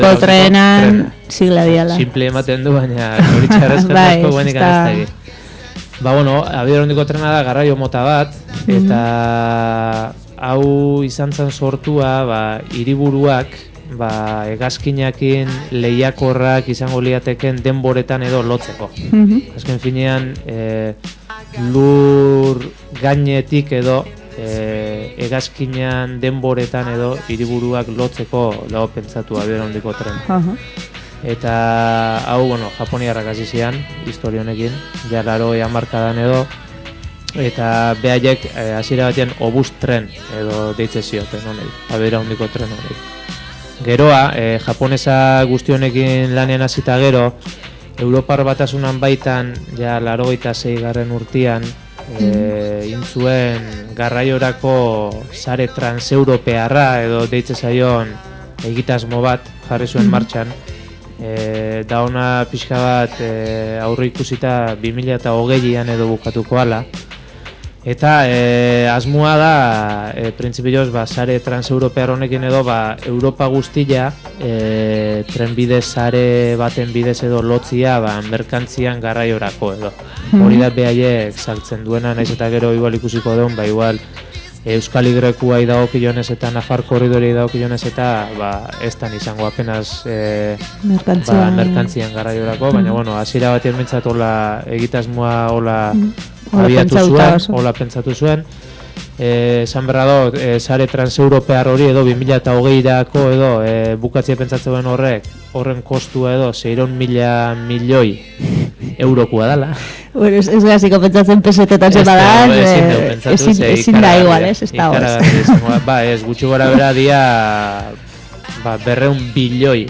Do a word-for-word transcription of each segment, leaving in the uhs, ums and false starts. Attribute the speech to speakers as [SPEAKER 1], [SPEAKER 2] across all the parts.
[SPEAKER 1] Euskotrenan sigla diala.
[SPEAKER 2] Simple ematen du, baina hori txarrezkan asko guenik aneztagi. Ba, bueno, abiadura handiko trena da garraio mota bat, eta hau izan zen sortua, ba, hiriburuak, ba, hegazkinakin lehiakorrak izango liateken denboretan edo lotzeko. Azken finean, e, lur gainetik edo e, hegazkinan denboretan edo hiriburuak lotzeko dago pentsatu abiadura handiko trena. Eta hau, bueno, japoniarrak hasi zian, historia honekin, ja laro hamarkadan edo, eta behaiek hasiera batean obus tren edo deitze zioten honei, abiadura handiko tren honei. Geroa, e, japonesa guzti honekin lanean hasita gero, Europar Batasunan baitan, ja laurogeita sei garren urtean, e, intzuen garraiorako sare transeuropearra edo deitze zaion egitasmo bat jarri zuen martxan. E, da ona pixka bat e, aurre ikusita bi mila hogeian edo bukatuko ala. Eta e, asmoa da, e, printzipioz, ba, sare transeuropear honekin edo, ba, Europa guztia e, trenbide sare baten bidez edo lotzia, ba, merkantzian garraiorako edo. Hori da behaiek saltzen duena, naiz eta gero igual ikusiko deun, ba, igual Euskal Y-ai dagokionez eta Nafar korridorei dagokionez eta ba, ez tan izango apenas e, ba, merkantzian garraiorako, baina bueno, hasiera batean mentzat hola egitasmoa hola abiatu zuen, hola pentsatu zuen. Esan berra do, e, sare transeuropear hori edo bi mila hogeirako edo e, bukatzea pentsatzen horrek, horren kostua edo seiehun mila milioi eurokoa dala.
[SPEAKER 1] Bueno, ez gaziko pentsatzen pesetetan zen badan, ezin da igual, ez? Ez da hoz.
[SPEAKER 2] Ba, ez, gutxi gora bera dia ba, berreun bilioi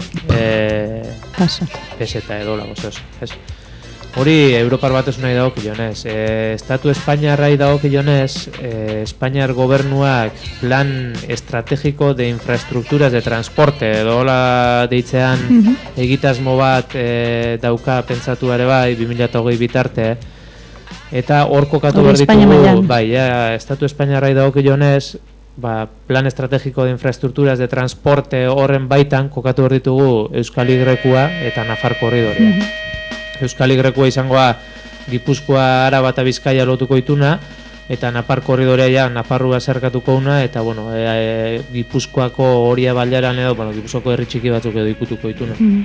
[SPEAKER 2] peseta edo lago, ez? Hori Europar Batasunari dagokionez. E, Estatu Espainiarrai dagokionez, e, Espainiar gobernuak plan estrategiko de infraestructuras de transporte edo hola deitzean mm -hmm. egitasmo bat e, dauka pentsatu ere bai bi mila hogei bitarte. Eta hor kokatu behar ditugu, bai, ja, Estatu Espainiarrai dagokionez, ba, plan estrategiko de infraestructuras de transporte horren baitan kokatu behar ditugu Euskal Y-a eta Nafar korridorea. Mm -hmm. Euskal Y-a izangoa Gipuzkoa, Araba eta Bizkaia lotuko ituna, eta Nafar korridorea ja Nafarroa zerkatuko una, eta bueno, e, e, Gipuzkoako Oria Bailaran edo, bueno, Gipuzkoako herri txiki batzuk edo ikutuko ituna. Mm.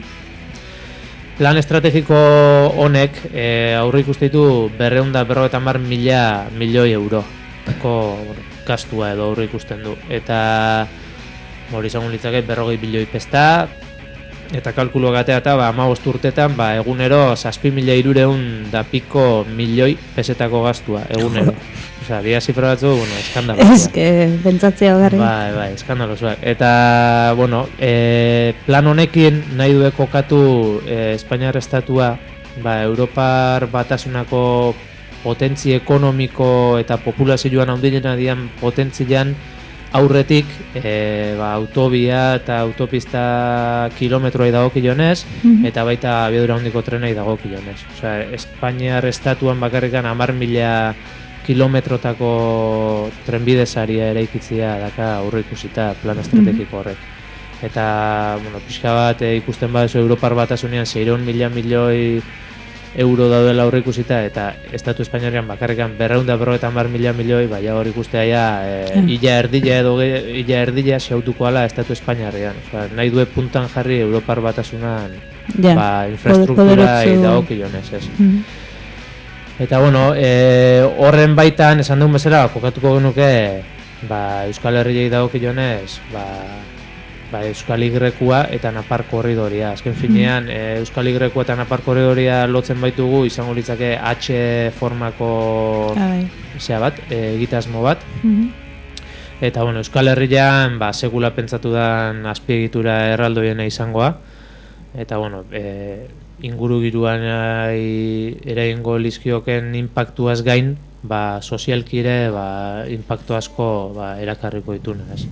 [SPEAKER 2] Plan estrategiko honek e, aurre ikustitu berreun da berrogeita hamar mila milioi euro bueno, gastua edo aurre ikusten du. Eta hori izango litzake berrogei bilioi pesta, eta kalkulo gatea eta ba, hamabost urtetan ba, egunero zazpi mila hirureun da piko milioi pesetako gastua egunero. Osa, dia zifra batzu, bueno, eskandaloa.
[SPEAKER 1] Ez que pentsatzea garri.
[SPEAKER 2] Bai, bai, eskandaloa. Eta, bueno, e, plan honekin nahi due kokatu e, Espainiar estatua ba, Europar Batasunako potentzi ekonomiko eta populazioan handiena dian potentzian aurretik e, ba, autobia eta autopista kilometroai dagokionez, mm-hmm. eta baita abiadura handiko trenai dagokionez. Osea, Espainiar estatuan bakarrikan hamar mila kilometrotako trenbide saria eraikitzea daka aurre ikusita plan estrategiko horrek. Eta, bueno, pixka bat e, ikusten badezu Europar Batasunean seiehun mila milioi euro daudela aurre ikusita, eta Estatu Espainiarian bakarrikan berreun da berrogeita hamar mila milioi, baina hor ikustea ja, e, illa erdila edo illa erdila xautuko ala Estatu Espainiarian. Osa, nahi due puntan jarri Europar Batasunan ja, ba, infrastruktura dagokionez, ez. Mm-hmm. Eta, bueno, e, horren baitan, esan dugun bezala, kokatuko genuke, ba, Euskal Herriei dagokionez, ba, ba, Euskal Y-a eta Nafar korridoria. Azken finean, mm. e, Euskal Y-a eta Nafar korridoria lotzen baitugu, izango litzake H formako zea bat, e, egitasmo bat. Mm-hmm. Eta, bueno, Euskal Herrian, ba, segula pentsatu dan azpiegitura erraldoiena izangoa. Eta, bueno, e, inguru giruan eraingo lizkioken inpaktuaz gain, ba, sozialkire, ba, inpaktu asko ba, erakarriko dituna, ez.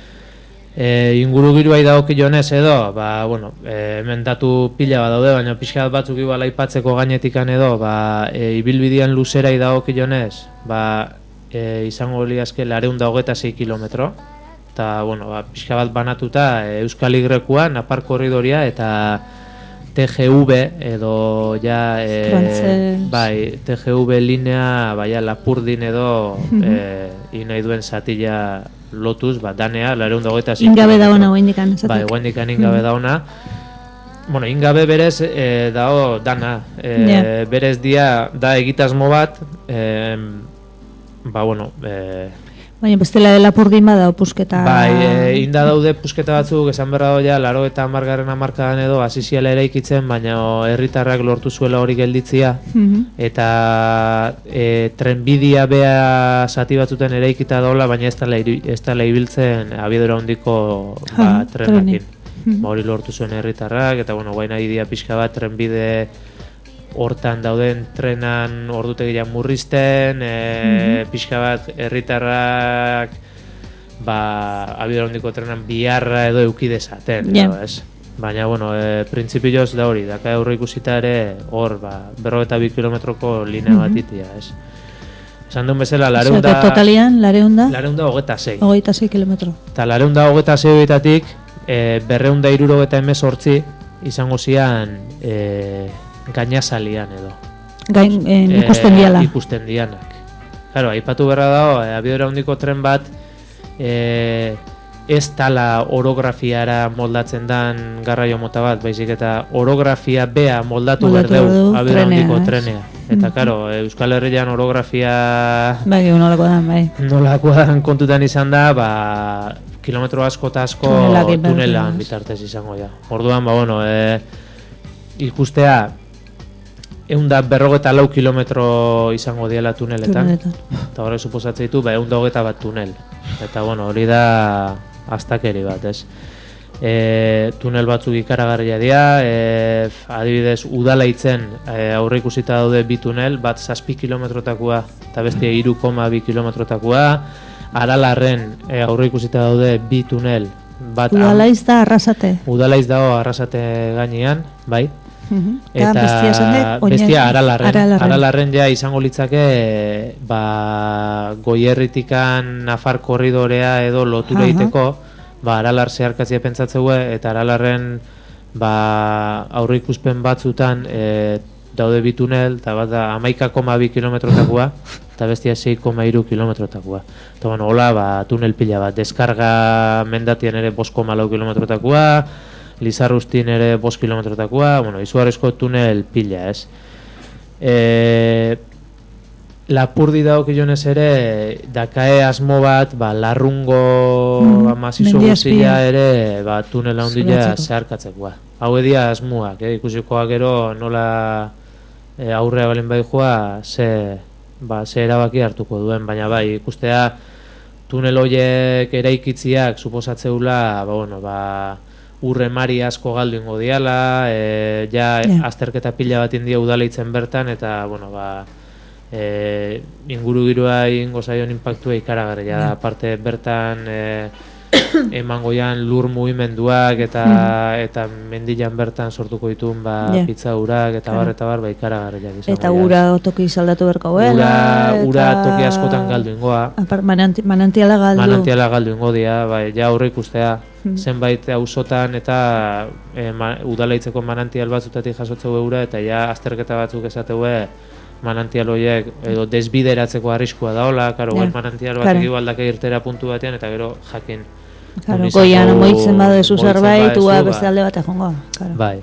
[SPEAKER 2] E, inguru giruai dagokionez edo, ba, bueno, e, hemen datu pila bat daude, baina pixka batzuk igual aipatzeko gainetikan edo, ba, e, ibilbidean luzerai dagokionez, ba, e, izango liazke laurehun eta hogeita sei kilometro, eta, bueno, ba, pixka bat banatuta Euskal Y-a, Napar korridoria, eta T G V edo ja e, bai, T G V linea bai, Lapurdin edo mm-hmm. e, inai duen zatila lotuz, ba, danea, lareun dagoeta
[SPEAKER 1] ingabe da ona, guaindikan
[SPEAKER 2] bai, guaindikan ingabe da ona. Bueno, ingabe berez e, dao dana e, yeah. Berez dia da egitasmo bat e, ba, bueno e,
[SPEAKER 1] baina bestela Lapurdin bada pusketa
[SPEAKER 2] bai, e, inda daude pusketa batzuk esan berra doia, laro eta amargarren amarkadan edo asiziala eraikitzen, baina herritarrak lortu zuela hori gelditzia mm-hmm. eta e, trenbidia bea zati batzuten eraikita daula, baina ez dela, ez dela ibiltzen abiadura hondiko ba, trenakin mm-hmm. ba, hori lortu zuen herritarrak, eta bueno, guaina idea pixka bat trenbide hortan dauden trenan ordutegian murrizten, e, mm-hmm. pixka bat herritarrak ba, abiadura hondiko trenan biharra edo eukidezaten, yeah. edo, ez? Baina, bueno, e, printzipioz da hori, daka aurre ikusita ere hor, ba, berrogeta bi kilometroko linea bat itia, ez? Esan duen bezala, lareunda...
[SPEAKER 1] Eta totalian, lareunda?
[SPEAKER 2] Lareunda hogeta sei.
[SPEAKER 1] Hogeita sei kilometro.
[SPEAKER 2] Eta lareunda hogeta sei horietatik, e, berreunda irurogeta emez hortzi, izango zian... E, gainazalian edo
[SPEAKER 1] gain eh, ikusten diala
[SPEAKER 2] e, ikusten dianak claro, aipatu berra dago e, abiadura hondiko tren bat e, ez tala orografiara moldatzen dan garraio mota bat, baizik eta orografia bea moldatu, moldatu berdeu abiadura hondiko trenea eta claro, mm-hmm. Euskal Herrian orografia
[SPEAKER 1] bai, nolakoa dan, bai
[SPEAKER 2] nolakoa dan kontutan izan da ba, kilometro asko eta asko tunelan bitartez izango ja orduan, ba, bueno e, ikustea eunda berrogeta lau kilometro izango diela tuneletan. Eta horrek suposatzen ditu, ba, eunda hogeta bat tunel. Eta, bueno, hori da astakeri bat, ez? E, tunel batzuk ikaragarria dira, e, adibidez, udalaitzen e, aurre ikusita daude bi tunel, bat zazpi kilometrotakoa, eta bestia hiru koma bi kilometrotakoa, Aralarren e, aurre ikusita daude bi tunel, bat...
[SPEAKER 1] Udalaiz da Arrasate.
[SPEAKER 2] Udalaiz dago Arrasate gainean, bai?
[SPEAKER 1] Uh-huh.
[SPEAKER 2] Eta bestia, bestia aralarren, aralarren. Aralarren ja izango litzake ba, Goierritikan Nafar korridorea edo lotura egiteko, uh-huh. ba, aralar zeharkatzia pentsatzeu eta aralarren ba, aurre ikuspen batzutan e, daude bi tunel, eta bat da hamaika koma bi kilometrotakoa eta bestia sei koma hiru kilometrotakoa. Eta bueno, hola, ba, tunel pila bat, deskarga mendatien ere bost koma lau kilometrotakoa, Lizarrustin ere bost kilometrotakoa, bueno, izugarrizko tunel pila, ez? E, Lapurdi daukionez ere, dakae asmo bat, ba, larrungo mm, masizo guztia ere, ba, tunela hundila zeharkatzekoa. Hau edia asmoak, eh? Ikusikoa gero nola e, aurrea balen bai joa, ze, ba, ze erabaki hartuko duen, baina bai, ikustea tunel horiek eraikitziak suposatzeula, ba, bueno, ba, urre mari asko galdu ingo diala, e, ja yeah. azterketa pila bat india udalaitzen bertan, eta, bueno, ba, e, inguru giroa ingo zaion impactua ikaragarria da, yeah. aparte bertan e, emango jan lur mugimenduak eta mm. eta mendilan bertan sortuko ditun ba, yeah. pizza urak eta bar eta bar ba, ikaragarria izango.
[SPEAKER 1] Eta ura toki saldatu berko
[SPEAKER 2] ura, eta... ura toki askotan galdu ingoa.
[SPEAKER 1] Mananti, manantiala galdu.
[SPEAKER 2] Manantiala galdu ingo dia, bai, ja aurre ikustea. Mm. Zenbait auzotan eta e, ma, udalaitzeko manantial batzutatik jasotzeu eura eta ja azterketa batzuk esateue manantial horiek edo desbideratzeko arriskua daola, karo, yeah. manantial bat claro. Egibaldake irtera puntu batean eta gero jakin.
[SPEAKER 1] Claro, goian moitzen badu ezu zerbait, ua beste alde bat egongo. Claro.
[SPEAKER 2] Bai.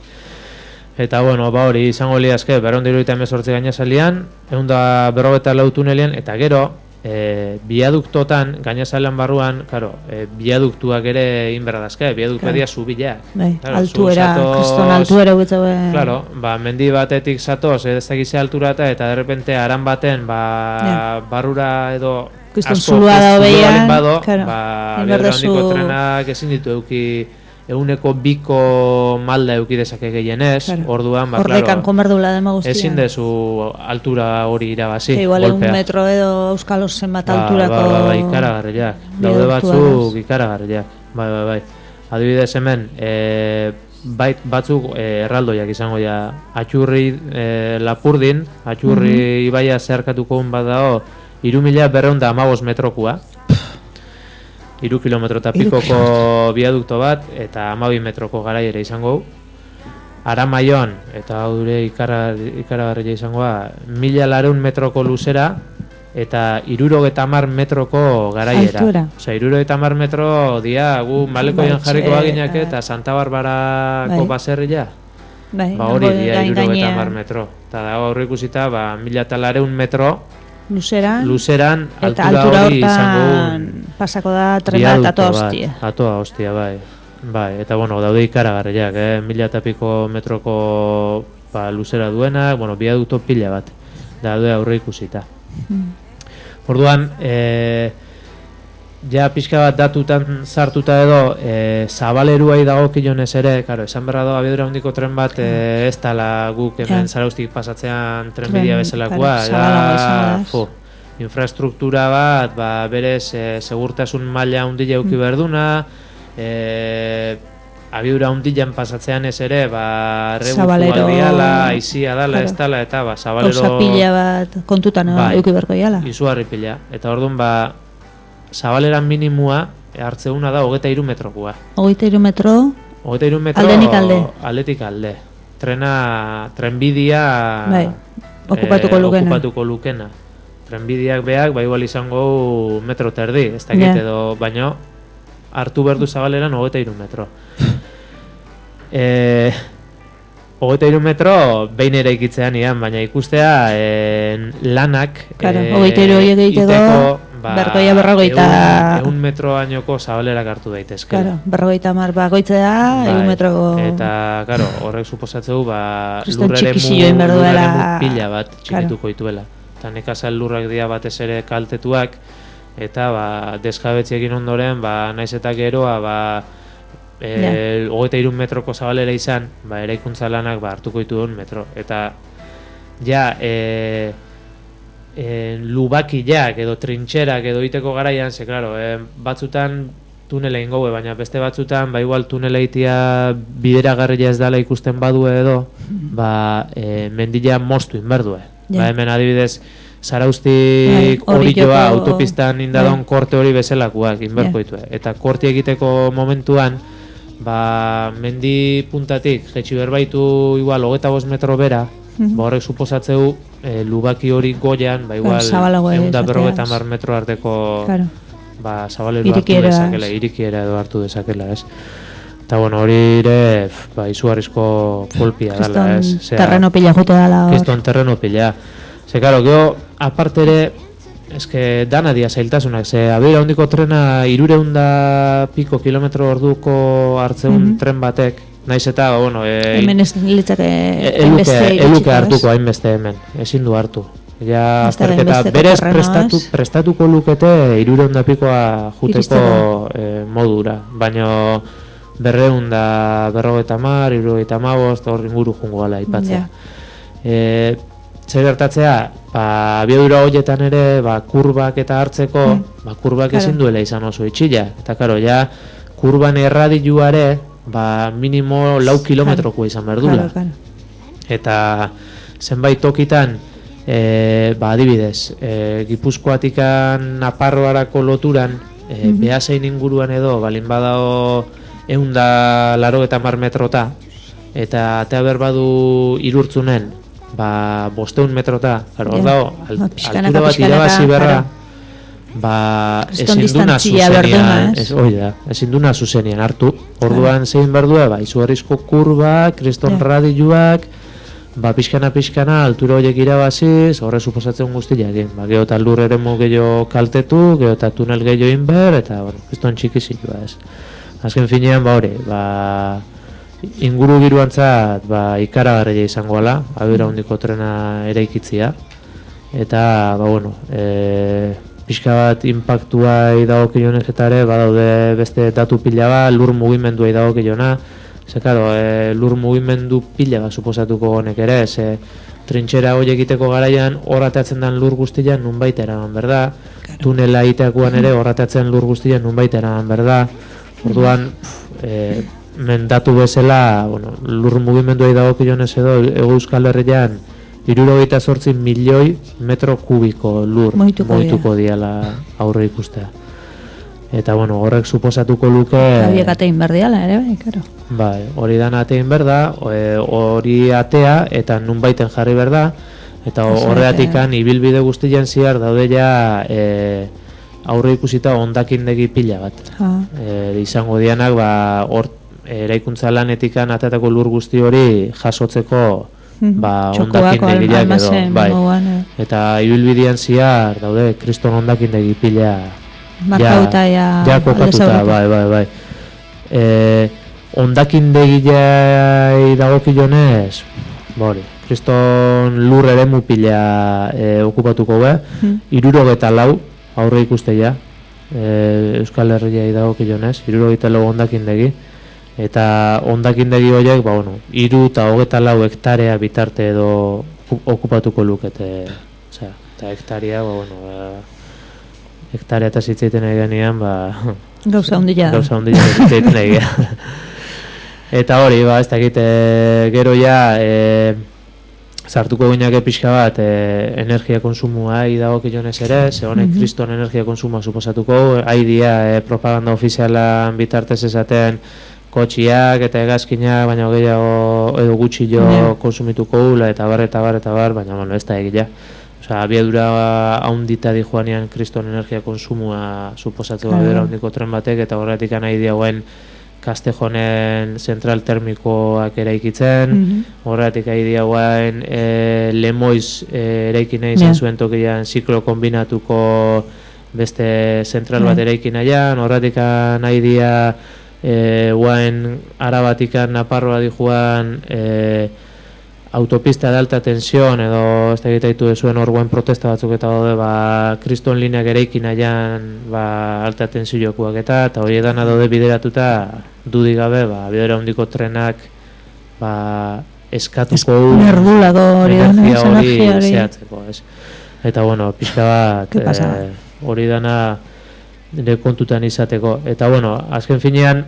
[SPEAKER 2] Eta bueno, ba hori izango liazke, berrehun eta hemezortzi gainazalian, ehun eta berrogeita lau tunelian, eta gero, e, biaduktotan, gainazalean barruan, claro, e, biaduktuak ere inberdazke, biaduktua claro. Dia zubilak.
[SPEAKER 1] Bai, claro, altuera, kriston altuera gutza be...
[SPEAKER 2] Claro, ba, mendi batetik zatoz, ez dakize altura eta derrepente aran baten, ba, yeah. barrura edo...
[SPEAKER 1] Kriston zulua da obeian,
[SPEAKER 2] claro, ba, biadura hondiko trenak ezin ditu euki euneko biko malda euki dezake gehienez, claro. Orduan, ba,
[SPEAKER 1] horrekan konberdula dema guztia.
[SPEAKER 2] Ezin dezu altura hori irabazi,
[SPEAKER 1] que igual golpea. Un metro edo euskalo zenbat ba, alturako...
[SPEAKER 2] Ba, ba, ba, ikaragarriak, daude batzuk ikaragarriak, bai, bai, bai. Adibidez hemen, e, bait batzuk e, erraldoiak izango ja, Atxurri e, Lapurdin, Atxurri mm-hmm. ibaia zeharkatuko un bat dago, hiru mila berrehun eta hamabost metrokua. iru kilometro eta pikoko biadukto bat, eta hamabi metroko garaiera izango. Aramaion, eta hau dure ikaragarria izangoa, mila lareun metroko luzera, eta irurogeta hamar metroko garaiera.
[SPEAKER 1] Altura.
[SPEAKER 2] Osa, irurogeta hamar metro dia, gu Malekoian jarriko baginak eta Santa Barbarako baserria.
[SPEAKER 1] Bai,
[SPEAKER 2] ba hori dia irurogeta hamar metro. Eta da hori ikusita, ba, mila eta lareun metro
[SPEAKER 1] luzeran,
[SPEAKER 2] luzeran
[SPEAKER 1] eta
[SPEAKER 2] altura hori izango
[SPEAKER 1] pasako da tren bat atoa hostia.
[SPEAKER 2] Atoa hostia, bai. Bai, eta bueno, daude ikaragarriak, eh? Mila eta piko metroko ba, luzera duenak, bueno, biadukto pila bat, daude aurre ikusita. Mm. Orduan, e, ja pixka bat datutan sartuta edo, e, zabaleruai dagokionez ere, karo, esan berra do, abiadura handiko tren bat, e, ez tala guk hemen ja. Zaraustik pasatzean trenbidea bezalakoa, da, jo, infrastruktura bat, ba, berez, e, segurtasun maila handila euki berduna, e, abiadura handilan pasatzean ez ere, ba, rebuzu aldiala, aizia dala, claro. Ez dala, eta ba, zabalero...
[SPEAKER 1] Osa pila bat kontutan bai, euki berko iala.
[SPEAKER 2] Izugarri pila. Eta orduan, ba, zabaleran minimua hartzeuna da hogeita hiru metrokua.
[SPEAKER 1] Hogeita hiru metro?
[SPEAKER 2] Hogeita hiru metro...
[SPEAKER 1] Aldenik alde.
[SPEAKER 2] Aldetik alde. Trena, trenbidia...
[SPEAKER 1] Bai, okupatuko
[SPEAKER 2] eh,
[SPEAKER 1] lukena.
[SPEAKER 2] Okupatuko lukena. Trenbidiak beak, ba, igual izango metro terdi, ez dakit yeah. edo, baino, hartu berdu zabaleran hogeita hiru metro. E, hogeita hiru metro behin ere ikitzean ian, baina ikustea e, lanak
[SPEAKER 1] claro, e, hogeita hiru horiek egiteko ba, berrogeita berrogeita
[SPEAKER 2] egun metro bainoko zabalerak hartu daitezke
[SPEAKER 1] claro, berrogeita mar bagoitzea bai, egun metro
[SPEAKER 2] eta claro, horrek suposatzeu ba, lurreremu pila bat txikituko claro. Ituela eta nekazal lurrak dira batez ere kaltetuak eta ba, desjabetzi egin ondoren ba, naiz eta geroa ba, e, hogeita hiru metroko zabalera izan ba, eraikuntza lanak ba, hartuko ditu duen metro eta ja e, e, lubakiak edo trintxerak edo iteko garaian ze claro, e, batzutan tunela ingoe, baina beste batzutan ba, igual tunela itia bideragarria ez dela ikusten badue edo ba, e, mendila moztu inberdue yeah. Ba, hemen adibidez Zaraustik hori joa autopistan indadon korte hori bezalakoak inberko ditu. Eta korte egiteko momentuan ba, mendi puntatik jetxi berbaitu igual hogeita bost metro bera mm-hmm. ba, horrek suposatzeu e, lubaki hori goian ba, igual egun da berrogeita hamar metro arteko claro. Ba, zabaleru hartu dezakela, irikiera edo hartu dezakela, ez? Eta bueno, hori ere ba, izugarrizko kolpia dala, ez?
[SPEAKER 1] Kiston terreno pila jute dala hor.
[SPEAKER 2] Kiston terreno pila. Ze, karo, geho, aparte ere, eske dana dia zailtasunak, ze abiera hondiko trena irureunda piko kilometro orduko hartzeun mm-hmm. tren batek, naiz eta, bueno, e,
[SPEAKER 1] hemen ez litzake
[SPEAKER 2] eluke, eluke hartuko hainbeste hemen, ezin du hartu. Ja, azterketa, berez prestatu, prestatuko lukete irureunda pikoa juteko e, modura, baino berreunda berrogeita mar, irurogeita mabost, hor inguru jungo gala ipatzea. Yeah. E, Zer gertatzea, ba, abiadura horietan ere, ba, kurbak eta hartzeko, mm. ba, kurbak claro. Ezin duela izan oso itxila. Eta, karo, ja, kurban erradiluare, ba, minimo lau kilometroko izan berdula. Claro, claro. Eta, zenbait tokitan, e, ba, adibidez, e, Gipuzkoatikan Naparroarako loturan, e, mm-hmm. Beasain inguruan edo, balin badao eunda laro eta mar metrota, eta atea berbadu irurtzunen, ba, bosteun metrota, hor yeah. dago, al, altura bat irabazi berra, ba, ezin duna zuzenian, ez, oi da, ezin duna zuzenian hartu, orduan yeah. zein berdua, ba, izugarrizko kurba, kriston yeah. radiluak, ba, pixkana-pixkana, altura horiek irabaziz, horre suposatzen guztiak egin, ba, geho eta lur eremu gehiago kaltetu, geho eta tunel gehiago inber, eta, bueno, kriston txikizilua, ez. Azken finean, ba, hori, ba, inguru giruantzat ba, ikaragarria izango ala, abiadura handiko trena eraikitzia eta ba, bueno, e, pixka bat impactua idagokionez eta ere badaude beste datu pila bat, lur mugimendua idagokiona ze karo, e, lur mugimendu pila bat suposatuko honek ere ze trintxera hori egiteko garaian horrateatzen den lur guztian nunbait eraman berda claro. Tunela iteakuan ere horrateatzen lur guztian nunbait eraman berda orduan e, mendatu bezala, bueno, lur mugimendua idagokionez edo Ego Euskal Herrian hirurogeita zortzi milioi metro kubiko lur moituko diala aurre ikustea. Eta, bueno, horrek suposatuko luke...
[SPEAKER 1] Horiek atein berdiala, ere, bai, karo.
[SPEAKER 2] Bai, hori dan atein berda, hori atea, eta nun baiten jarri berda, eta horreatik kan, ibilbide guztien ziar daude ja e, aurre ikusita ondakindegi pila bat. E, izango dianak, ba, hor, eraikuntza lanetikan atatako lur guzti hori jasotzeko ba, ondakindegiak edo. Bai. Eta ibilbidean ziar daude kriston ondakindegi pila
[SPEAKER 1] markauta ja,
[SPEAKER 2] ja kokatuta, bai, bai, bai. E, ondakindegiai dagokionez, bori, kriston lur eremu pila e, okupatuko be, hmm. irurogeta lau aurre ikusteia, e, Euskal Herriai dagokionez, irurogeta lau ondakindegi, eta ondakindegi horiek, ba, bueno, iru eta hogeta lau hektarea bitarte edo okupatuko lukete, osea, eta hektarea, ba, bueno, ba, hektarea eta zitzeiten egenean, ba...
[SPEAKER 1] Gauza hundila.
[SPEAKER 2] Gauza hundila zitzeiten egenean. Eta hori, ba, ez dakit, e, gero ja, e, sartuko gineak pixka bat, e, energia konsumua idagokionez ere, ze honek mm-hmm. kriston energia konsumua suposatuko, haidia e, propaganda ofizialan bitartez esaten kotxiak eta egazkinak, baina gehiago edo gutxi jo yeah. konsumituko gula, eta bar, eta bar, eta bar, baina, bueno, ez da egila. Osa, abiadura haundita di joanean kriston energia konsumua suposatzeko abiadura haundiko tren batek, eta horretik nahi diagoen Kastejonen zentral termikoak eraikitzen, mm-hmm. horretik nahi diagoen e, Lemoiz e, eraikina izan yeah. zuen tokian ziklo kombinatuko beste zentral yeah. bat eraikina jan, horretik nahi dia e, guain Arabatikan Naparroa di joan e, autopista de alta tensión edo ez da egitaitu zuen orguen protesta batzuk eta daude ba, kriston lineak ereikin aian ba, alta tensiokuak eta eta hori edana daude bideratuta dudik gabe ba, bidera hondiko trenak ba, eskatuko energia hori zehatzeko ez. Eta bueno, pixka bat e, hori dana nire kontutan izateko eta bueno, azken finean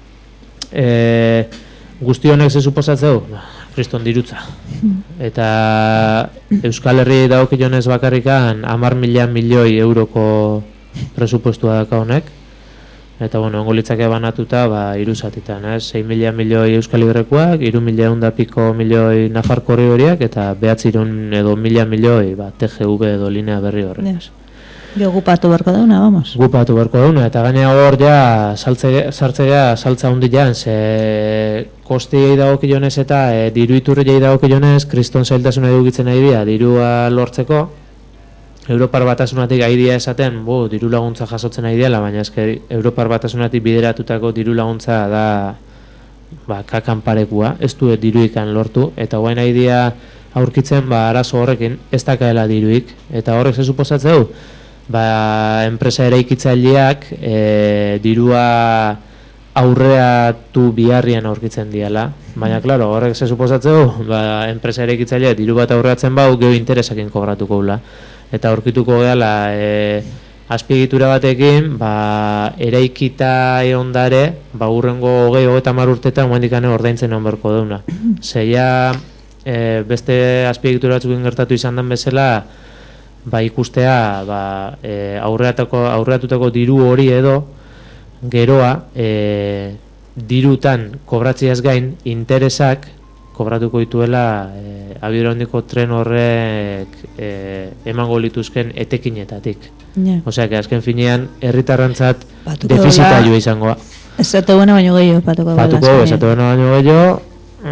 [SPEAKER 2] e, guzti honek ze suposatzeu? Kriston dirutza. Eta Euskal Herri dagokionez bakarrikan hamar mila milioi euroko presupuestua daka honek. Eta bueno, ongo litzake banatuta ba hiru zatitan, ez? sei mila milioi Euskal Herrikoak, hiru mila ehun eta piko milioi Nafarko Korridoriak eta bederatziehun edo mila milioi ba T G V edo linea berri horrek.
[SPEAKER 1] Yes. Gio gupatu berko dauna, vamos.
[SPEAKER 2] Gupatu berko dauna, eta gainea hor ja sartzea saltza hundian, ze kostiei dagokionez eta e, diru iturriei dagokionez kriston zailtasuna edukitzen nahi dira, dirua lortzeko, Europar Batasunatik aidia esaten, bo, diru laguntza jasotzen nahi diala, baina eske Europar Batasunatik bideratutako diru laguntza da ba, kakan parekua, ez du diruikan lortu, eta guain aidia aurkitzen ba, arazo horrekin ez dakaela diruik, eta horrek ze suposatzeu, ba, enpresa eraikitzaileak e, dirua aurreatu biharrian aurkitzen diala, baina, klaro, horrek ze suposatzeu, ba, enpresa eraikitzaileak diru bat aurreatzen bau, geho interesakin kobratuko gula, eta aurkituko gehala e, azpiegitura batekin, ba, eraikita eondare, ba, urrengo hogei hogeita hamar urtetan moendikane ordaintzen egon berko deuna. Zeia, e, beste azpiegitura batzukin gertatu izan den bezala, ba, ikustea ba, e, aurreatako, aurreatutako diru hori edo geroa e, dirutan kobratziaz gain interesak kobratuko dituela e, abiadura handiko tren horrek e, emango lituzken etekinetatik. Yeah. Osea, que azken finean herritarrantzat defizita joa izangoa.
[SPEAKER 1] Esate buena baino gehiago patuko dela.
[SPEAKER 2] Patuko, esate buena baino gehiago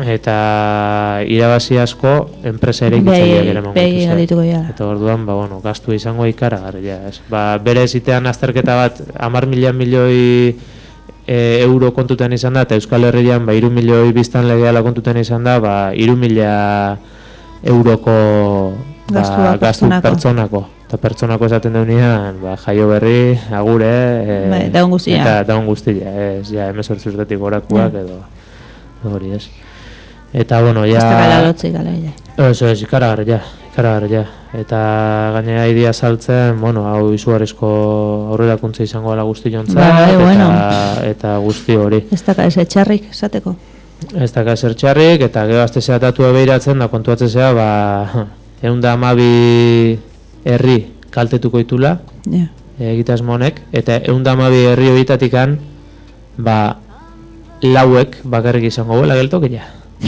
[SPEAKER 2] eta irabazi asko enpresa eraikitzaileak ere emango dituzte. Eta orduan, ba, bueno, gastu izango ikaragarria, ez. Ba, bere zitean azterketa bat hamar mila milioi e, euro kontutan izan da, eta Euskal Herrian ba, hiru milioi biztan legeala kontutan izan da, ba, hiru mila euroko ba, gastu pertsonako. Eta pertsonako esaten deunean, ba, jaio berri, agure, e,
[SPEAKER 1] ba, daun guztia.
[SPEAKER 2] Eta daun guztia, ez, ja, emezortzi urtetik gorakuak edo hori, ez. Eta, bueno, ja...
[SPEAKER 1] Ez da gala lotzik, gala, ja.
[SPEAKER 2] Eso, ez, ikaragarria, ikaragarria. Eta gainera idea saltzen, bueno, hau izugarrizko aurrerakuntza izango ala guzti jontzat,
[SPEAKER 1] ba,
[SPEAKER 2] eta,
[SPEAKER 1] bueno.
[SPEAKER 2] eta guzti hori.
[SPEAKER 1] Ez daka ez etxarrik, esateko.
[SPEAKER 2] Ez daka ez etxarrik, eta gero azte zehatatu ebeiratzen, da kontuatzen zea, ba, egun da amabi herri kaltetuko itula, yeah. egitasmo honek, eta ehun eta hamabi herri horietatikan, ba, lauek bakarrik izango bela geltokia.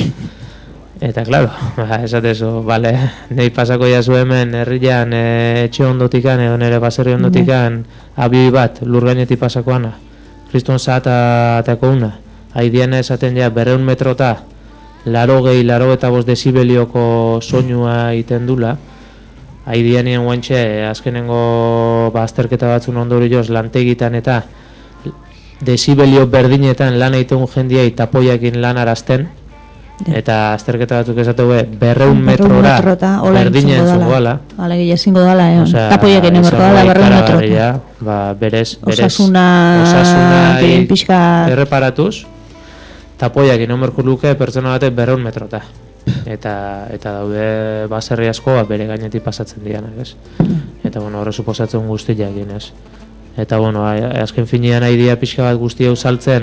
[SPEAKER 2] Eta, klaro, ba, esatezu, bale, nahi pasako jazu hemen herrian e, etxe ondotikan, edo nire baserri ondotikan, abi bat, lur gainetik pasakoana, kriston zahatako una, haidian esaten ja, berreun metrota, laro gehi, laro eta bost desibelioko soinua iten dula, haidian nien guantxe, azkenengo ba, azterketa batzun ondorioz lantegitan eta desibelio berdinetan lan egiten jendiai tapoiakin lan arazten, eta azterketa batzuk esatu be, berreun metrora berdinen zungoala.
[SPEAKER 1] Hala, gile zingo dala, eh? Tapoiak egin emerko dala berreun metrota.
[SPEAKER 2] Ba, berez, berez.
[SPEAKER 1] Osasuna,
[SPEAKER 2] osasuna pixka... erreparatuz, tapoiak egin emerko luke pertsona batek berreun metrota. Eta, eta daude baserri asko ba, bere gainetik pasatzen dianak, ez? Eta, bueno, horre suposatzen guztiak egin, ez? Eta, bueno, azken finean nahi dia pixka bat guzti hau saltzen,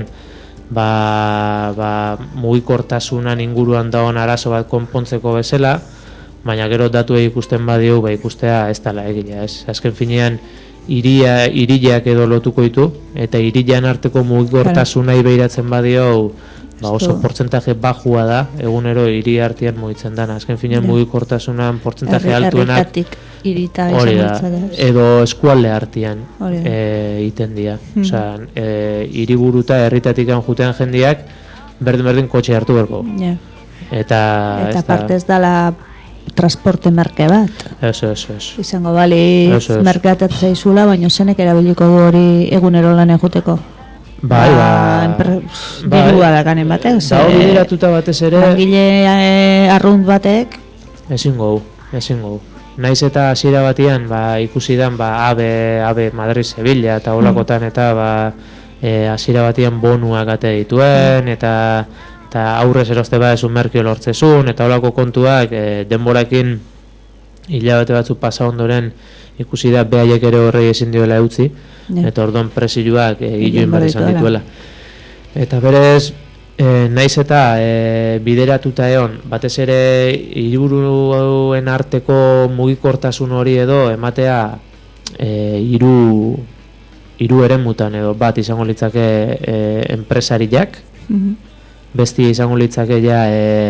[SPEAKER 2] ba, ba, mugikortasunan inguruan dagoen arazo bat konpontzeko bezala, baina gero datu ikusten badio, ba ikustea ez dala egila, ez? Azken finean, iria, irileak edo lotuko ditu, eta irilean arteko mugikortasunai behiratzen badio, ba oso portzentaje bajua da, egunero hiri artean mugitzen dana. Azken finean mugikortasunan portzentaje altuenak hori da, edo eskualde artean egiten dira. Osea, hiriburuta herritatik jutean jendiak berdin-berdin kotxe hartu berko. Eta
[SPEAKER 1] eta partez dala transporte merke bat.
[SPEAKER 2] Eso, eso, eso.
[SPEAKER 1] Izango bali merkeatet zaizula, baina zenek erabiliko du hori egunero lan eguteko.
[SPEAKER 2] Bai, ba...
[SPEAKER 1] Dirua da ganen batek.
[SPEAKER 2] Da hori diratuta batez ere...
[SPEAKER 1] Langile arrunt batek...
[SPEAKER 2] Ezin gau, ezin gau. Naiz eta hasiera batian, ba, ikusi dan, ba, AVE, AVE Madrid Sevilla eta holakotan, eta ba, hasiera batian bonuak ate dituen, eta eta aurrez eroste ba esun merkio lortzezun, eta holako kontuak e, denborakin hilabete batzuk pasa ondoren ikusi da behaiek ere horrei ezin dioela eutzi, eta orduan presioak egiluen behar izan dituela. Eta berez, e, naiz eta e, bideratuta egon, batez ere hiriburuen arteko mugikortasun hori edo ematea e, hiru hiru eremutan edo bat izango litzake e, enpresariak, mm-hmm. Besti izango litzake ja e,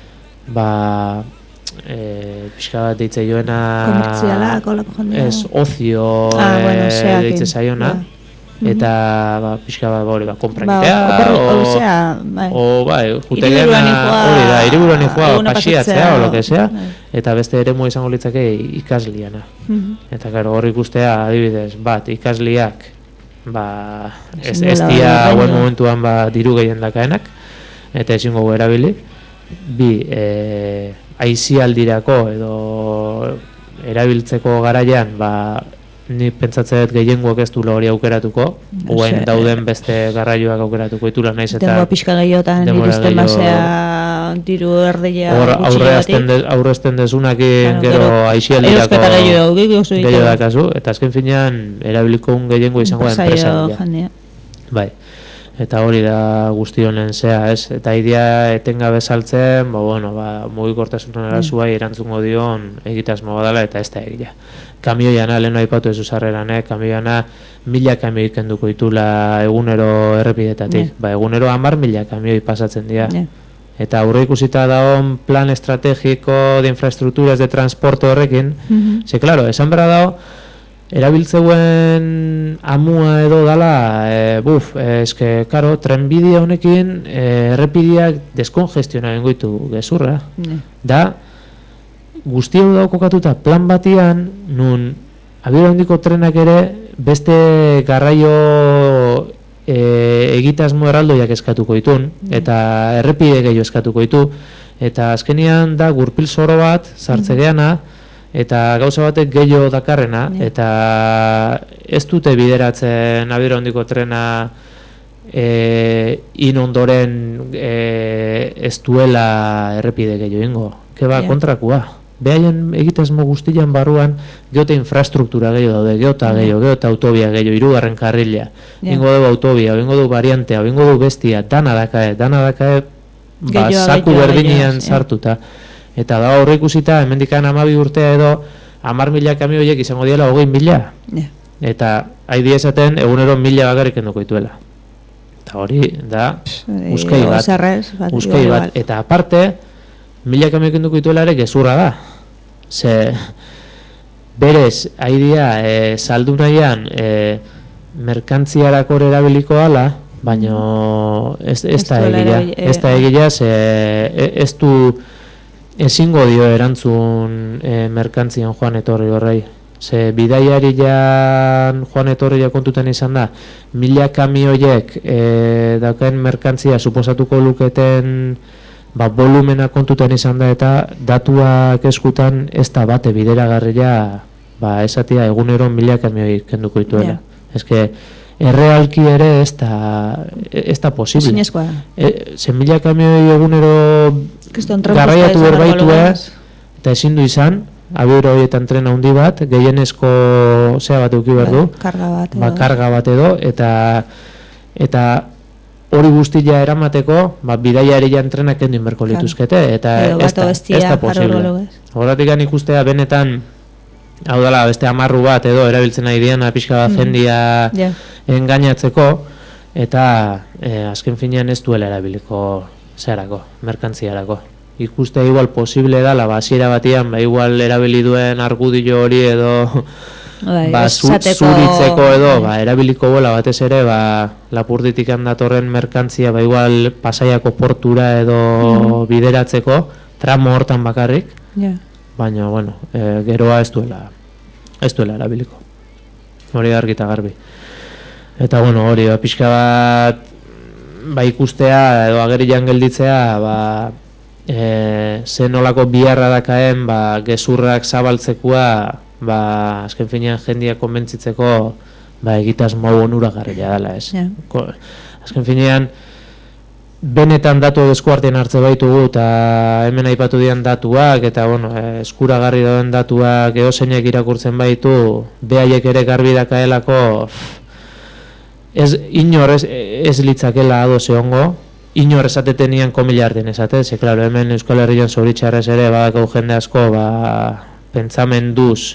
[SPEAKER 2] ba e, pixka bat deitze joena
[SPEAKER 1] komertziala, kolako jendea
[SPEAKER 2] ez, ozio ah, e, bueno, deitze zaiona ja. Eta ba, pixka bat hori ba, konprakitea
[SPEAKER 1] ba, o, o, sea, bai.
[SPEAKER 2] o bai, jutegena hori da, hiriburuan joa pasiatzea o lo que sea, bai. Eta beste eremu izango litzake ikasliana mm-hmm. Eta claro, hor ikustea adibidez bat, ikasliak ba, ez, ez dia hauen momentuan ba, diru gehien dakaenak eta ezingo erabili bi, e, aizialdirako edo erabiltzeko garaian ba, ni pentsatzeet gehiengoak ez dula hori aukeratuko oain dauden beste garraioak aukeratuko itula naiz eta
[SPEAKER 1] denboa pixka gehiotan iristen basea diru erdeia
[SPEAKER 2] aurrezten desunakin gero aizialdirako gehiago dakazu eta azken finean erabiliko un gehiengo izango da enpresaria bai. Eta hori da guzti honen zea, ez? Eta idea etengabe saltzen, ba, bueno, ba, mugikortasunen arazuai erantzungo dion egitasmo badala eta ez da egia. Kamioiana, lehen aipatu ez uzarreran, eh? Kamioiana mila kamioi kenduko ditula egunero errepidetatik. Yeah. Ba, egunero hamar mila kamioi pasatzen dira. Yeah. Eta aurre ikusita dagoen plan estrategiko de infraestructuras de transporte horrekin, mm-hmm. ze, claro, esan bera dago, erabiltzeuen amua edo dala, e, buf, e, eske, karo, trenbidea honekin e, errepideak deskongestionaren goitu gezurra. Ne. Da, guzti hau dago kokatuta plan batian, nun abiera handiko trenak ere beste garraio e, egitasmo erraldoiak eskatuko ditun, ne. Eta errepide gehiago eskatuko ditu, eta azkenian da gurpil zoro bat, sartzegeana, eta gauza batek gehiago dakarrena, yeah. Eta ez dute bideratzen abiera handiko trena e, in ondoren e, ez duela errepide gehiago ingo. Keba yeah. Kontrakua. Behaien egitasmo guztian barruan geota infrastruktura gehiago daude, geota yeah. Gehiago, geota autobia gehiago, hirugarren karrila. Yeah. Ingo du autobia, ingo du variantea, ingo du bestia, dana dakae, dana dakae, ba, saku berdinian sartuta. Eta da horre ikusita, hemendikan hamabi urtea edo, hamar mila kamioiek izango diela hogei mila. Yeah. eta haidi esaten egunero mila bakarrik kenduko dituela. Eta hori da uskei bat, uskei bat. Eta aparte, mila kamioi kenduko dituela ere gezurra da. Ze berez, haidia e, saldu nahian e, merkantziarako erabiliko ala, baina ez, ez da egila. Ez da egila, ze ez du ezingo dio erantzun e, merkantzian joan etorri horrei. Ze bidaiari joan etorri kontuten izan da, mila kamioiek e, daukaen merkantzia suposatuko luketen ba, volumena kontuten izan da, eta datuak eskutan ez da bate bideragarria ba, esatia egunero mila kamioi kenduko dituela. Yeah. Ez que errealki ere ez da, ez da posible.
[SPEAKER 1] Zinezkoa.
[SPEAKER 2] E, ze mila kamioi egunero garraiatu berbaitua eta ezin du izan, abiero horietan trena handi bat, gehienezko zea bat euki behar du,
[SPEAKER 1] karga bat edo,
[SPEAKER 2] ba, karga bat edo eta, eta hori guztia eramateko, ba, bidaiarian trenak kendu inberko lituzkete, eta ez da, ez da posible. Horatik gan ikustea benetan, hau dela, beste amarru bat edo erabiltzen nahi diana pixka bat jendia mm. yeah. engainatzeko, eta eh, azken finean ez duela erabiliko zeharako, merkantziarako. Ikustea igual posible da, la basiera batian, ba igual erabili duen argudio hori edo
[SPEAKER 1] Bai,
[SPEAKER 2] ba, zuritzeko edo ba, erabiliko bola batez ere ba, Lapurditik datorren merkantzia ba, igual Pasaiako portura edo mm. bideratzeko tramo hortan bakarrik
[SPEAKER 1] yeah.
[SPEAKER 2] baina bueno, e, geroa ez duela ez duela erabiliko hori argita garbi eta bueno, hori ba, pixka bat ba, ikustea edo agerian gelditzea ba, e, zen olako biharra dakaen ba, gezurrak zabaltzekoa ba, azken finean jendia konbentzitzeko ba, egitasmo onuragarria dela, ez?
[SPEAKER 1] Yeah.
[SPEAKER 2] Ko, azken finean benetan datu eskuartean hartze baitugu eta hemen aipatu dian datuak eta bueno, eskuragarri dauden datuak eozeinek irakurtzen baitu behaiek ere garbi dakaelako ez, inor ez, ez litzakela ados egongo inor esatetenian komilarten esate, ze klaro, hemen Euskal Herrian zoritxarrez ere badakau jende asko ba, pentsamenduz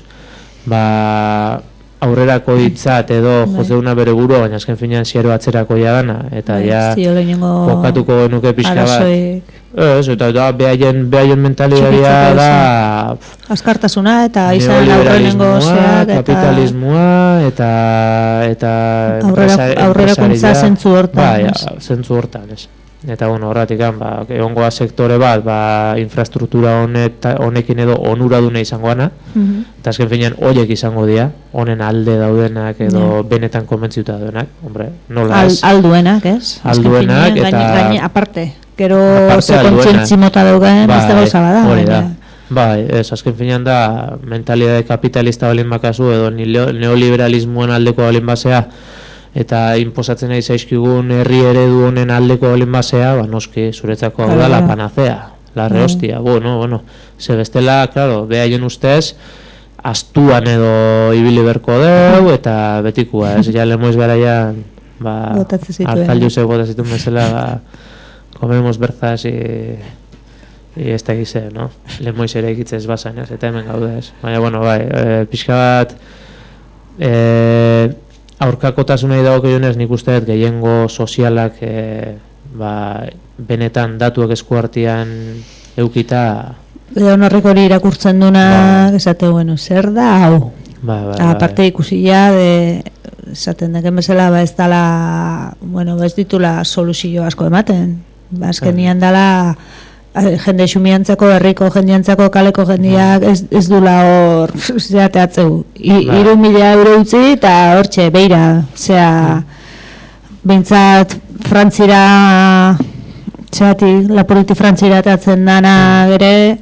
[SPEAKER 2] ba, aurrerako hitzat edo jozeuna bere burua, baina azken finean ziero atzerako jadana, eta
[SPEAKER 1] Bai,
[SPEAKER 2] ja kokatuko genuke pixka bat. Ez, eta da, behaien, behaien mentalidadia da...
[SPEAKER 1] Azkartasuna eta izan aurrenengo zeak eta...
[SPEAKER 2] kapitalismoa eta... eta
[SPEAKER 1] aurrerakuntza zentzu hortan.
[SPEAKER 2] Bai, zentzu hortan, ez. Eta bueno, horretik ba, egongoa sektore bat ba, infrastruktura honet, honekin edo onuraduna izangoana mm-hmm. eta azken finean horiek izango dira honen alde daudenak edo yeah. benetan konbentziuta daudenak hombre, nola ez?
[SPEAKER 1] Al, alduenak, ez?
[SPEAKER 2] Alduenak eta...
[SPEAKER 1] Gaine, gaine, aparte, gero ze kontzientzimota daugaen ba, ez da gauza bada
[SPEAKER 2] hori da, bai, ez, azken finean da mentalidade kapitalista balin bakazu edo neoliberalismoen aldeko balin basea eta inposatzen nahi zaizkigun herri eredu honen aldeko olin basea, ba, noski, zuretzako hau da, la panacea, la rehostia, bueno, bueno, ze bestela, claro, behaien ustez, astuan edo ibili berko deu, eta betikua, ez, ja lemoiz garaian, ba, alkaldiusek botazitun bezala, ba, comemos berzas y, y ez da gize, no? Lemoiz ere egitzez basan, ez, eta hemen gaude, ez. Baina, bueno, bai, e, pixka bat, e, aurkakotasunei dagokionez nik uste dut gehiengo sozialak e, ba, benetan datuak eskuartean eukita
[SPEAKER 1] Leon horrek hori irakurtzen duna ba. Esate, bueno, zer da hau
[SPEAKER 2] ba, ba, ba,
[SPEAKER 1] aparte ikusia de esaten deken bezala ba ez dala bueno, ba ez ditula soluzio asko ematen ba azkenian dala jende xumiantzako, herriko jendiantzako, kaleko jendiak ez, ez dula hor zeateatzeu. Iru mila euro utzi eta hortxe, beira, zea bintzat Frantzira zeatik, Lapurditik Frantzira teatzen dana bere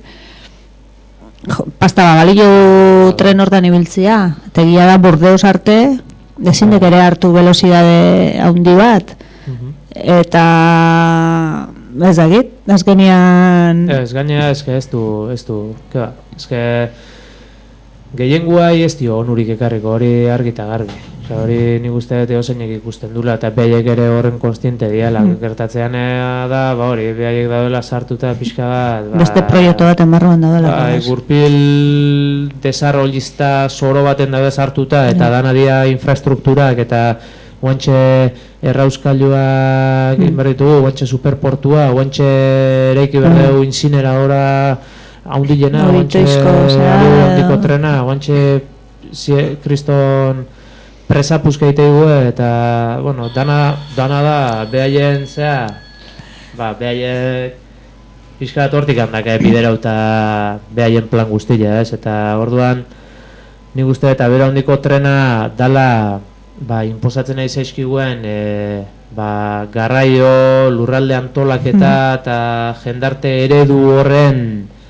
[SPEAKER 1] pasta balio tren hortan ibiltzia eta egia da Burdeos arte ezindek ere hartu velocidade handi bat eta ez dakit, azkenean...
[SPEAKER 2] Ez gainea, ez que ez du, ez du, keba, ez que gehienguai ez dio onurik ekarriko hori argita garbi. Osa, hori nik uste dut eozeinek ikusten dula, eta behaiek ere horren konstiente diala. Mm. Gertatzean da, ba hori, behaiek daudela sartuta pixka bat. Ba,
[SPEAKER 1] beste proiektu bat enbarruan daudela.
[SPEAKER 2] Ba, gurpil desarrollista soro baten daude sartuta, eta yeah. danadia infrastrukturak, eta guantxe errauskailuak egin mm. berritu, guantxe superportua, guantxe ereiki berdeu mm. incineradora haundilena, guantxe handiko trena, guantxe kriston presa puzka egitegu, eta, bueno, dana, dana da, behaien zea, ba, behaiek pixka bat hortik handak bidera eta behaien plan guztia, ez, eta orduan, nik uste, eta bera handiko trena dala, ba, inposatzen nahi zaizkiguen, e, ba, garraio, lurralde antolaketa, eta jendarte eredu horren,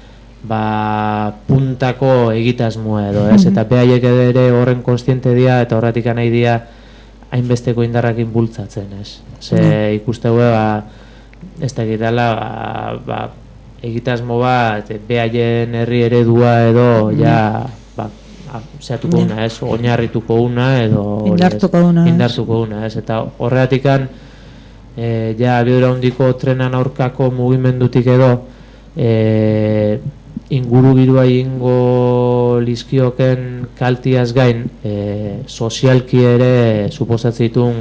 [SPEAKER 2] ba, puntako egitasmoa edo, ez? Eta behaiek ere horren konstiente dira eta horretik nahi dira hainbesteko indarrakin bultzatzen, ez? Ze ikuste gue, ba, ez da egitala, ba, ba, egitasmo bat, behaien herri eredua edo, ja, ba, zehatuko una, ez? Oinarrituko una edo,
[SPEAKER 1] indartuko una,
[SPEAKER 2] indartuko una, ez? Eta horretik e, ja, abiadura handiko trenan aurkako mugimendutik edo, e, ingurugirua ingo lizkioken kaltiaz gain, e, sozialki ere suposatzen ditun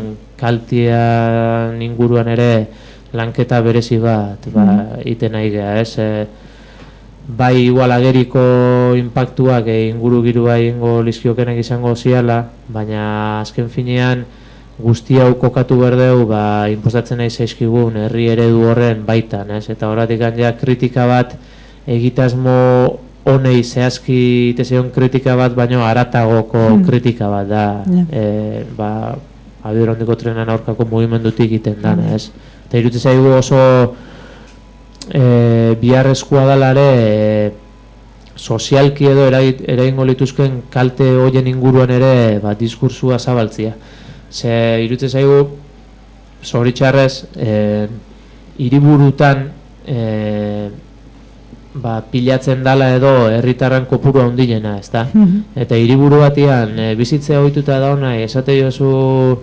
[SPEAKER 2] kaltian inguruan ere lanketa berezi bat ba, iten nahi geha, ez? E, bai igual ageriko impactuak e, ingurugirua ingo lizkiokenek izango ziala, baina azken finean guzti hau kokatu berdeu, ba, inposatzen nahi zaizkigun herri eredu horren baitan, ez? Eta horretik ja kritika bat egitasmo honei zehazki tezion kritika bat, baino aratagoko mm. kritika bat da, yeah. e, ba, abiadura handiko trenan aurkako mugimendutik egiten dana, ez? Eta iruditzen zaigu oso e, biharrezkoa dalare e, sozialki edo eragingo lituzken kalte hoien inguruan ere ba, diskursua zabaltzia. Ze iruditzen zaigu zoritxarrez e, hiriburutan e, ba, pilatzen dala edo herritarran kopuru handilena, ezta? Mm-hmm. Eta hiriburu batian e, bizitzea ohituta da ona, esate jozu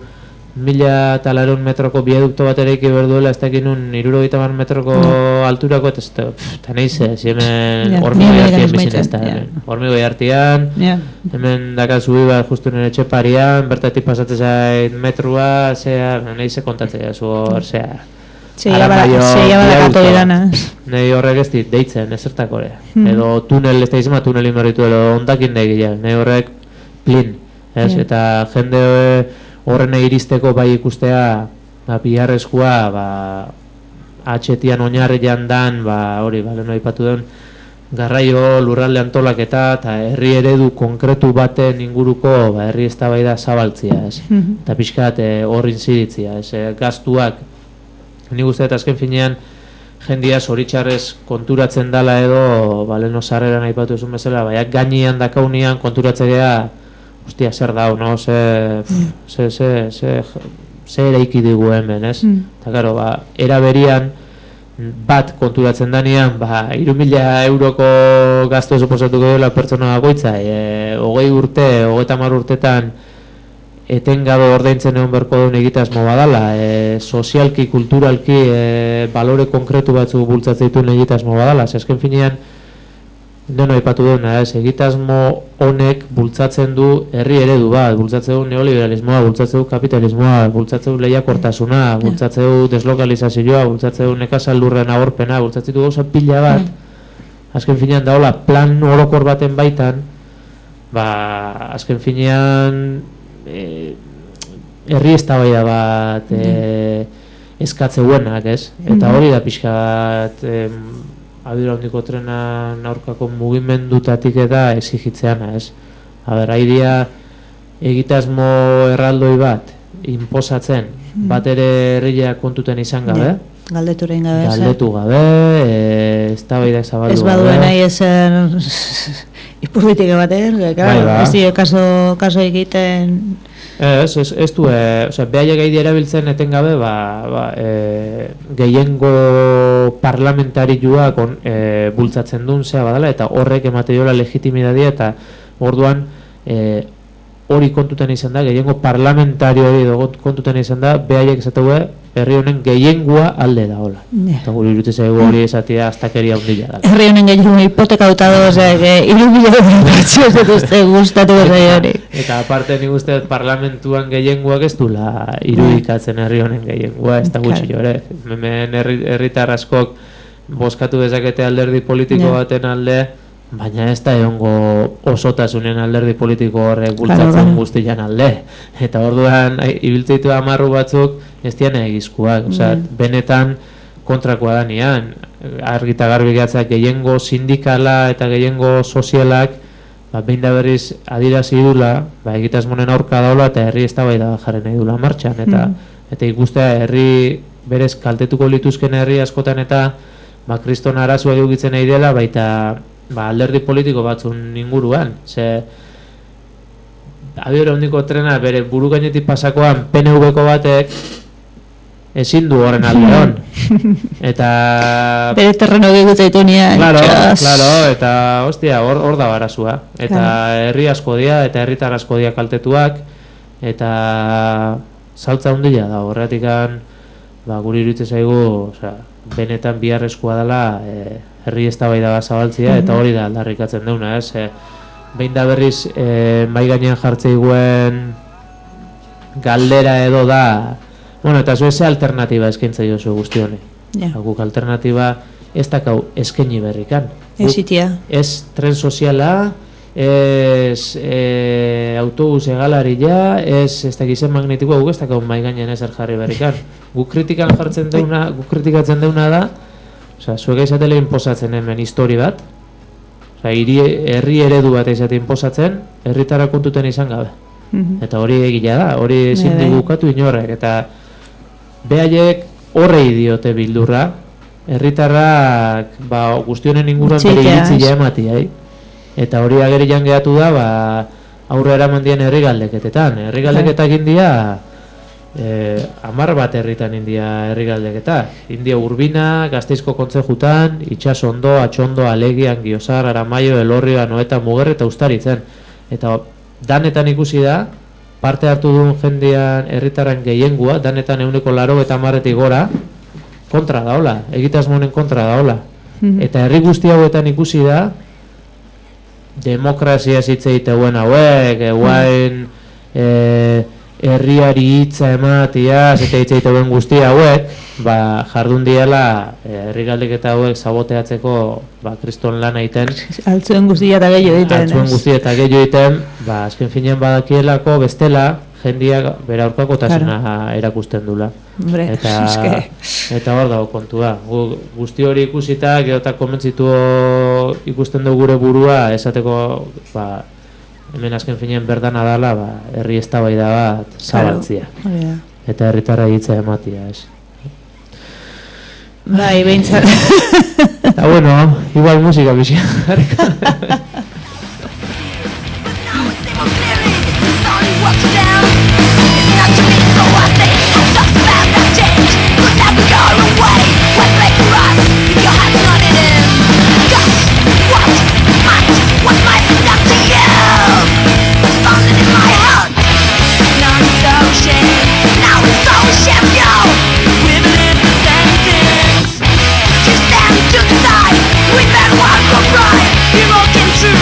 [SPEAKER 2] mila talaron metroko biadukto bat eraiki berduela, ez dakin nun hirurogeita hamar metroko mm. alturako, eta ez da, eta nahi ze, si hemen yeah. hormigoi hartian bizin ez da, hemen yeah. hormigoi hartian, yeah. hemen dakazu bat justu nire etxeparian, bertatik pasatzen zait metrua, zea, nahi ze kontatzea, zu hor, zea,
[SPEAKER 1] Seia badakatu edana.
[SPEAKER 2] Nahi horrek ez dit, deitzen, ezertakore. Hmm. Edo tunel, ez da izan, tunelin berritu, edo ondakin daigila. Nahi horrek plin. Ez? Yeah. Eta jende horren iristeko bai ikustea, ba, biharrezkoa, ba, atxetian oinarrian dan, ba, hori, ba, lehenu aipatu duen, garraio, lurralde antolaketa, eta herri eredu konkretu baten inguruko, ba, herri eztabaida zabaltzia, ez? Hmm. Eta pixkat horrin ziritzia, ez? Gaztuak, ni guztiet azken finean jendia zoritxarrez konturatzen dala edo, ba, leheno sarreran aipatu ezun bezala, baina gainean dakaunian konturatzea, hostia, zer dau, no? Ze, mm. ze, ze, ze, ze eraiki digu hemen, ez? Mm. Eta, karo, ba, era berian bat konturatzen danean, ba, hiru mila euroko gazto suposatuko dela pertsona bakoitza, e, hogei urte, hogeita hamar urtetan, etengabe ordaintzen egon berko duen egitasmo badala, e, sozialki, kulturalki, e, balore konkretu batzu bultzatzen dituen egitasmo badala, zesken finean, deno aipatu duena, ez, egitasmo honek bultzatzen du herri eredu bat, bultzatzen du neoliberalismoa, bultzatzen du kapitalismoa, bultzatzen du lehiakortasuna, bultzatzen du deslokalizazioa, bultzatzen du nekazal lurren agorpena, bultzatzen du gauza pila bat, azken finean daola plan orokor baten baitan, ba, azken finean, E, herri eztabaida bat e, eskatzeuenak, ez? Eta hori da pixka bat e, abiadura handiko trenan aurkako mugimendutatik eta exigitzeana, ez? Aber, haidia egitasmo erraldoi bat inposatzen, bat ere herriak kontuten izan gabe,
[SPEAKER 1] galdetu egin gabe,
[SPEAKER 2] galdetu gabe, e, eztabaida zabaldu gabe.
[SPEAKER 1] Ez baduen nahi ezen ipurritik baten, ez dio kaso, kaso egiten.
[SPEAKER 2] Ez, ez, ez du, e, osea, behaiek gaidi erabiltzen etengabe, ba, ba, e, gehiengo parlamentarioa e, bultzatzen duen zea badala, eta horrek emate diola legitimidadia, eta orduan e, hori kontutan izan da, gehiengo parlamentario hori kontutan izan da, behaiek esategue herri honen gehiengoa alde da, hola. Yeah. Eta guri irutze zaigu hori esatea astakeria hundila da.
[SPEAKER 1] Herri honen gehiengo hipotekauta doze, irubila berretxio ez dut uste gustatu bezai hori.
[SPEAKER 2] Eta aparte nik uste parlamentuan gehiengoak ez dula irudikatzen herri honen gehiengoa, ez da gutxi jo, ere. Hemen herritar askok bozkatu dezakete alderdi politiko baten alde, baina ez da egongo osotasunen alderdi politiko horrek bultzatzen guztian alde. Eta orduan, ibiltzeitu amarru batzuk, ez dian egizkuak. Osea, benetan kontrakoa da nian. Argita garbi gehatzak gehiengo sindikala eta gehiengo sozialak, ba, behin da berriz adirazi dula, ba, egitasmonen aurka daula eta herri ez da bai da jarren nahi dula martxan. Eta, eta ikustea herri berez kaltetuko lituzken herri askotan eta ba, kriston arazua edukitzen nahi dela, baita ba, alderdi politiko batzun inguruan. Ze abiora hondiko trena bere buru gainetik pasakoan P N V ko batek ezin du horren aldeon. Eta
[SPEAKER 1] bere terreno gehiagotzaitu nian.
[SPEAKER 2] Claro, claro, eta hostia, hor, hor da barazua. Eta herri asko dia, eta herritar asko dia kaltetuak, eta saltza hundila da, horretikan ba, guri irutze zaigu, osea, benetan biharrezkoa dela e, herri eztabaida bat zabaltzia, eta hori da aldarrikatzen deuna, ez? E, behin da berriz, e, mai gainean jartzeiguen galdera edo da, bueno, eta zu eze alternatiba eskaintza jozu guzti honi. Yeah. Guk alternatiba ez dakau eskaini berrikan.
[SPEAKER 1] Ez itia.
[SPEAKER 2] Ez tren soziala, ez e, autobus egalarila, ez ez dakizen magnetikoa, guk ez dakau mai gainean ezer jarri berrikan. Guk kritikan jartzen deuna, guk kritikatzen deuna da, osea, zuek izatele inposatzen hemen histori bat, osea, herri eredu bat izate inposatzen, herritara kontuten izan gabe. Mm-hmm. Eta hori egila da, hori ezin dugu bukatu inorrek, eta behaiek horrei diote bildurra, herritarrak ba, guztionen inguruan bere iritzia emati, eh? Eta hori agerian gehatu da, ba, aurre eraman dien herri galdeketetan. Herri galdeketak india, eh, amar bat herritan india herri galdeketa. India Urbina, Gasteizko kontzejutan, Itxasondo, Atxondo, Alegian, Giosar, Aramaio, Elorrio, Anoeta, Mugerre eta Ustaritzen. Eta danetan ikusi da, parte hartu duen jendean herritarren gehiengua, danetan euneko laro eta marretik gora, kontra daola, egitasmonen kontra daola. Mm-hmm. Eta herri guzti hauetan ikusi da, demokrazia zitzeiteuen hauek, eguain e, herriari hitza ematiaz eta hitzeiteuen guzti hauek, ba, jardun diela herri galdeketa hauek saboteatzeko ba, kriston lan egiten.
[SPEAKER 1] Altzuen guztia eta gehiago egiten.
[SPEAKER 2] Altzuen guztia eta gehiago egiten, ba, azken finean badakielako bestela, jendiak bere aurkakotasuna claro. Erakusten dula.
[SPEAKER 1] Hombre,
[SPEAKER 2] eta,
[SPEAKER 1] eske.
[SPEAKER 2] Eta hor dago kontua. Gu, guzti hori ikusita, gero eta komentzitu ikusten dugu gure burua, esateko, ba, hemen azken finean berdana dala, ba, herri eztabaida bat zabaltzia. Claro. Yeah. Eta herritarra hitza ematia, ez.
[SPEAKER 1] Bai, behintzat.
[SPEAKER 2] Eta bueno, igual musika bizia.
[SPEAKER 3] True.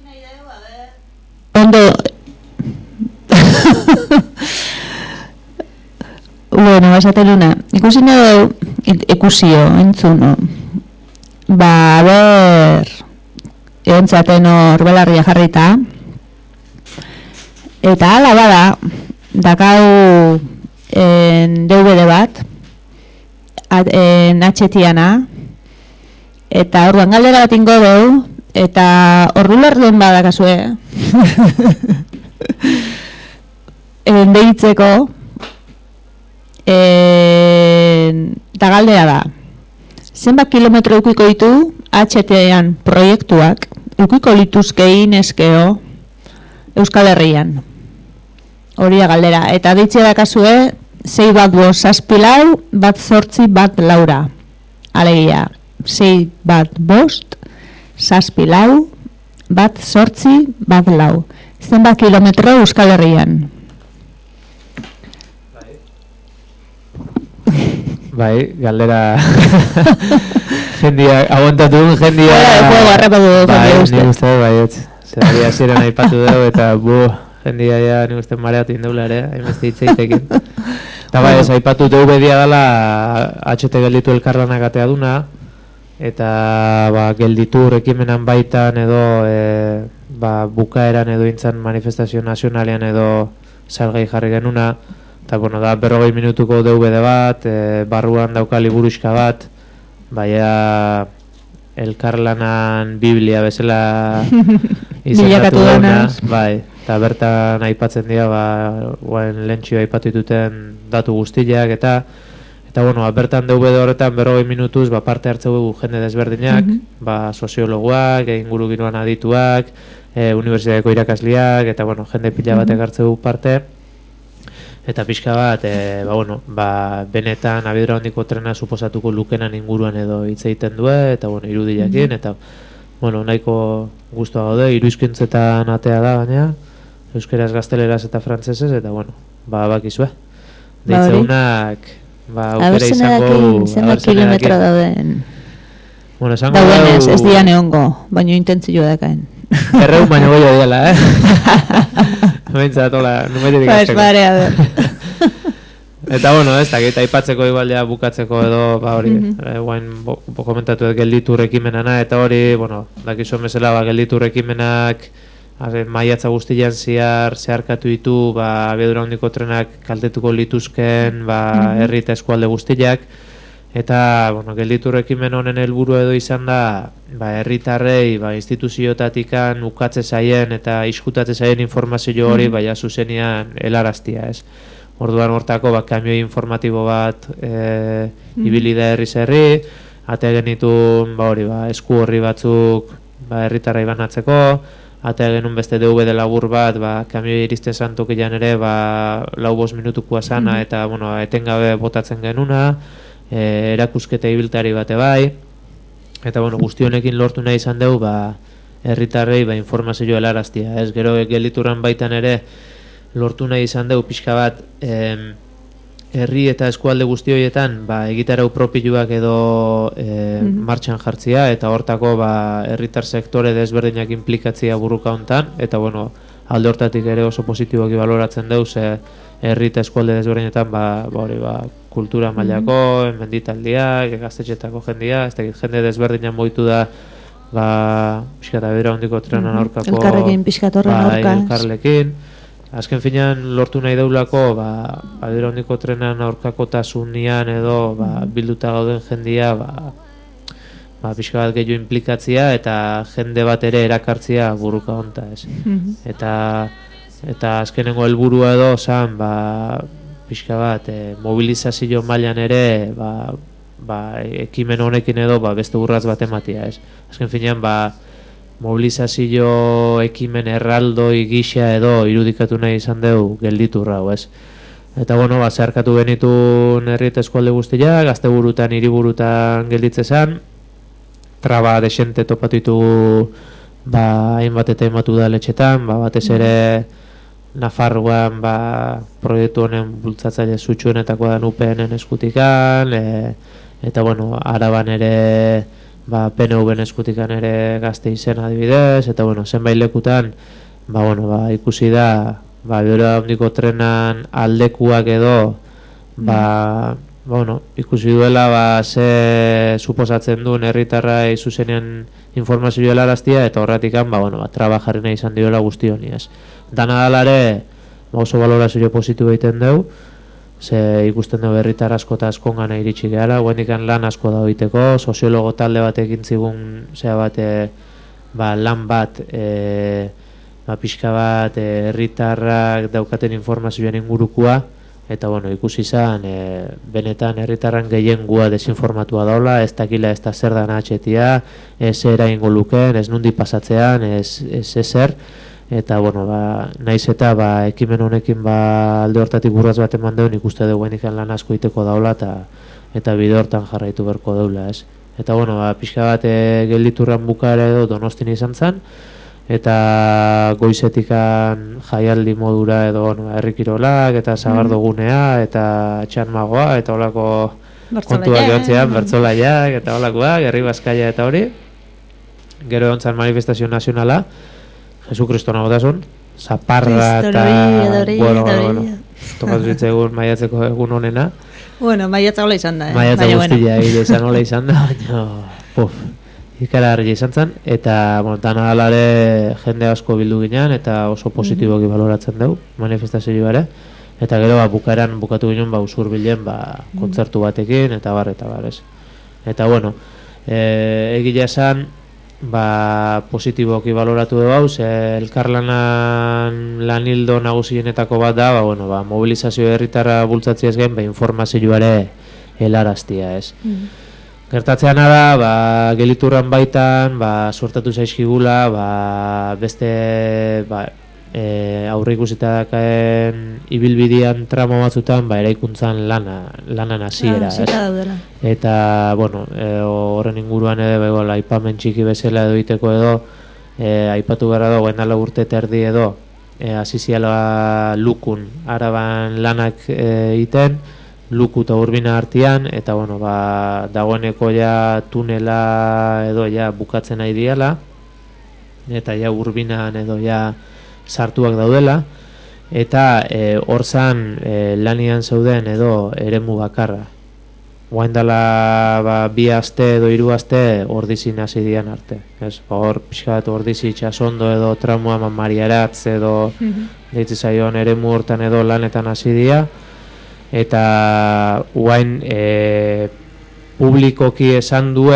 [SPEAKER 1] Ondo... Bueno, esaten una, ikusi nahi ikusio, entzun, ba, a ber, egon zaten hor belarria jarrita, eta ala bada, dakau en D V D bat, en H T-ana, eta orduan galdera bat ingo dugu, eta ordu lerduen badakazue, en behitzeko, eta galdera da, zenbat kilometro eukiko ditu H T-an proiektuak, eukiko lituzke inezkeo Euskal Herrian. Hori da galdera. Eta ditxe dakazue, sei bat bost zazpilau, bat zortzi bat laura. Alegia, sei bat bost, zazpilau, bat zortzi bat lau. Zenbat kilometro Euskal Herrian.
[SPEAKER 2] Bai, galdera jendia, aguantatu duen jendia... Bai, nik uste, bai, ez. Zeria ziren aipatu dugu eta bu, jendia ja nik uste mareatu indaula ere, hainbeste hitzeitekin. Eta bai, ez aipatu D V D-a dela H T gelditu elkarlanak atea duna, eta ba, gelditu ekimenan baitan edo e, ba, bukaeran edo intzan manifestazio nazionalean edo salgai jarri genuna. Eta, bueno, da berrogei minutuko D V D bat, e, barruan dauka liburuxka bat, baina elkarlanan Biblia bezala izendatu dena, bai, eta bertan aipatzen dira, ba, guain lentxio aipatu dituten datu guztiak, eta, eta, bueno, bertan D V D horretan berrogei minutuz, ba, parte hartzeu jende desberdinak, mm-hmm. ba, soziologoak, inguru giroan adituak, e, unibertsitateko irakasliak, eta, bueno, jende pila batek hartzeu parte, eta pixka bat, e, ba, bueno, ba, benetan abiadura handiko trena suposatuko lukenan inguruan edo hitz egiten du, eta bueno, irudiakin, eta bueno, nahiko gustua gaude, hiruhizkuntzetan atea da baina, euskeraz, gazteleraz eta frantsesez, eta bueno, ba, bakizue. Deitzeunak, ba, aukera izango...
[SPEAKER 1] Zenbat kilometro dauden.
[SPEAKER 2] Bueno, esango
[SPEAKER 1] daudenez, ez dian egongo, baino intentzio dakaen.
[SPEAKER 2] Erreun baino goio diala, eh? Bentsat, hola, numeririk azteko.
[SPEAKER 1] Pues, bale, a ver.
[SPEAKER 2] Eta, bueno, ez da, eta aipatzeko igualdea bukatzeko edo, ba hori, mm-hmm. guain bo, bo komentatu edo gelditu rekimenana, eta hori, bueno, dakizu mesela, ba, gelditu rekimenak maiatza guztian ziar, zeharkatu ditu, ba, abiadura handiko trenak kaltetuko lituzken, ba, mm-hmm. herri eta eskualde guztiak, eta, bueno, gelditu rekimen honen helburu edo izan da, ba, herritarrei, ba, instituziotatikan ukatze zaien eta iskutatze zaien informazio hori, mm-hmm. baina zuzenian helaraztia, ez? Orduan hortako, ba, kamioi informatibo bat e, mm-hmm. ibili da herriz herri, atea genitun, ba, hori, ba, esku horri batzuk, ba, herritarrai banatzeko, atea genuen beste D V D labur bat, ba, kamioi iristen santokian ere, ba, lau bost minutukoa sana, mm-hmm. eta, bueno, etengabe botatzen genuna, E, erakusketa ibiltari bate bai, eta bueno, guzti honekin lortu nahi izan dugu, ba, herritarrei ba, informazio helaraztia, ez gero gelditurran baitan ere lortu nahi izan dugu pixka bat em, herri eta eskualde guzti horietan ba, egitarau propioak edo e, mm-hmm. martxan jartzia, eta hortako ba, herritar sektore desberdinak implikatzia burruka hontan, eta bueno, alde hortatik ere oso positiboak baloratzen dugu, ze herri eta eskualde desberdinetan ba, ba, hori, ba, kultura mailako, mm-hmm. menditaldiak, gaztetxetako jendia, ez dakit jende desberdinan moitu da, ba, pixkat abedera hondiko trenan aurkako,
[SPEAKER 1] mm-hmm. elkarrekin pixkat horren
[SPEAKER 2] ba,
[SPEAKER 1] aurka.
[SPEAKER 2] Elkarrekin. Azken finean lortu nahi daulako, ba, abedera hondiko trenan aurkako tasunian edo, ba, bilduta gauden jendia, ba, ba, pixka bat gehiago implikatzia eta jende bat ere erakartzia buruka honta, ez. Mm-hmm. Eta, eta azkenengo helburua edo, zan, ba, pixka bat, e, mobilizazio mailan ere, ba, ba, ekimen honekin edo, ba, beste urratz bat ematia, ez. Azken finean, ba, mobilizazio ekimen erraldoi gisa edo irudikatu nahi izan dugu gelditu rau, ez. Eta, bueno, ba, zeharkatu genitun herri eta eskualde guztia, gazteburutan, hiriburutan gelditze zen, traba desente topatu ditugu, ba, hainbat eta hainbat udaletxetan, ba, batez ere, Nafarroan ba, proiektu honen bultzatzaile zutxuenetako da U P N-en eskutikan, e, eta bueno, Araban ere ba, P N V-en eskutikan ere Gasteizen adibidez, eta bueno, zenbait lekutan, ba, bueno, ba, ikusi da, ba, Abiadura handiko trenan aldekuak edo, ba, mm. bueno, ikusi duela, ba, ze suposatzen duen herritarrai zuzenean informazioa helaraztia, eta horretikan, ba, bueno, ba, traba jarri nahi izan diola guzti honi, ez. Dana dalare, ba, oso balorazio positibo egiten dugu, ze ikusten dugu herritar asko eta askon gana iritsi gehala, guendikan lan asko da egiteko, soziologo talde bat egin zigun, zera bat, e, ba, lan bat, e, ba, pixka bat, herritarrak e, daukaten informazioen ingurukua, eta bueno, ikusi izan, e, benetan herritarran gehien gua desinformatua daula, ez dakila ez da zer dana atxetia, ez era ingo lukeen, ez nundi pasatzean, ez, ez ezer, eta bueno, ba, naiz eta ba, ekimen honekin ba, alde hortatik burraz bat eman deun ikuste dugu enikan lan asko iteko daula eta eta bide hortan jarraitu berko daula, ez. Eta bueno, ba, pixka bat e, gelditurran bukaera edo Donostin izan zen, eta goizetikan jaialdi modura edo bueno, herrikirolak eta sagardogunea eta txanmagoa eta holako kontuak egontzean, bertzolaiak eta holakoak, herri bazkaia eta hori. Gero egon zen manifestazio nazionala, Jesukristo nagotasun, zaparra eta... Bueno, bueno, bueno, tokatu zitzaigun maiatzeko egun honena.
[SPEAKER 1] Bueno, maiatza hola izan da, eh?
[SPEAKER 2] Maiatza guztia egile izan hola izan da, baina, puf, ikara harri izan zen, eta, bueno, dana alare jende asko bildu ginean, eta oso positiboki baloratzen dugu, manifestazio ere, eta gero, ba, bukaeran bukatu ginen, ba, usur bilen, ba, kontzertu batekin, eta bar, eta bar, ez. Eta, bueno, e, egile esan, ba, positiboki baloratu dugu hau, ze elkarlanan lan hildo nagusienetako bat da, ba, bueno, ba, mobilizazio herritarra bultzatziaz gain, ba, informazioare helaraztia, ez. Mm. Gertatzean da, ba, geliturran baitan, ba, sortatu zaizkigula, ba, beste, ba, e, aurre ikusita dakaen ibilbidean tramo batzutan, ba, eraikuntzan lana, lanan hasiera,
[SPEAKER 1] ah, ez.
[SPEAKER 2] Eta, bueno, e, horren inguruan edo, ego, aipamen txiki bezala edo iteko edo, e, aipatu gara dago, endala urte terdi edo, e, asiziala lukun, araban lanak e, iten, luku eta urbina artean, eta, bueno, ba, dagoeneko ja tunela edo ja bukatzen nahi diala, eta ja urbinan edo ja sartuak daudela, eta e, horzan e, lanian zeuden edo eremu bakarra. Guain dela ba, bi aste edo hiru aste ordizin hasi dian arte. Ez, ba, hor pixka bat ordizi itxasondo edo tramua mamariaratz edo mm-hmm. deitzi zaion eremu hortan edo lanetan hasi dia, eta guain e, publikoki esan due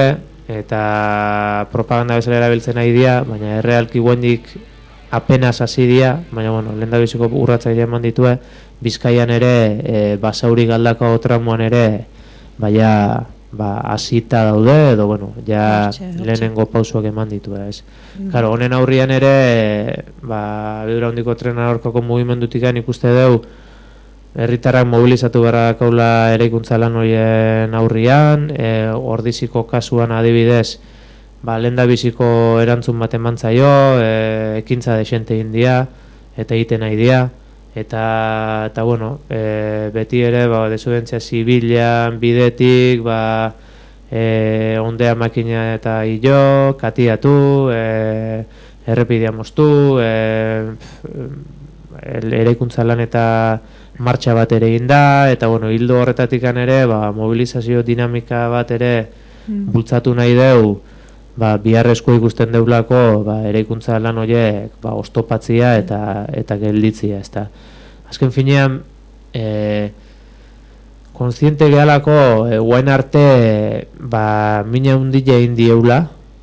[SPEAKER 2] eta propaganda bezala erabiltzen nahi dia, baina errealki guendik apenas hasi dia, baina bueno, lehen da biziko urratzaile eman ditue, Bizkaian ere e, basauri galdako tramuan ere baina ba, hasita daude edo bueno, ja hortxe, hortxe. Lehenengo pausuak eman ditu ez. Mm. Claro, honen aurrian ere ba, Abiadura handiko trena aurkako mugimendutik ikuste dugu herritarrak mobilizatu beharra kaula eraikuntza lan horien aurrian, e, ordiziko kasuan adibidez, ba, lehen da biziko erantzun bat eman zaio, e, ekintza desente india, eta egiten nahi dia, eta, eta bueno, e, beti ere, ba, desubentzia zibilan bidetik, ba, e, ondea makina eta hilo, katiatu, e, errepidea moztu, e, eraikuntza lan eta martxa bat ere egin da, eta bueno, hildo horretatikan ere, ba, mobilizazio dinamika bat ere mm. bultzatu nahi deu, ba, biharrezko ikusten deulako, ba, eraikuntza lan horiek, ba, ostopatzia eta eta gelditzia, ezta. Azken finean, e, kontziente gehalako, e, guain arte, ba, mina hundile egin dieula,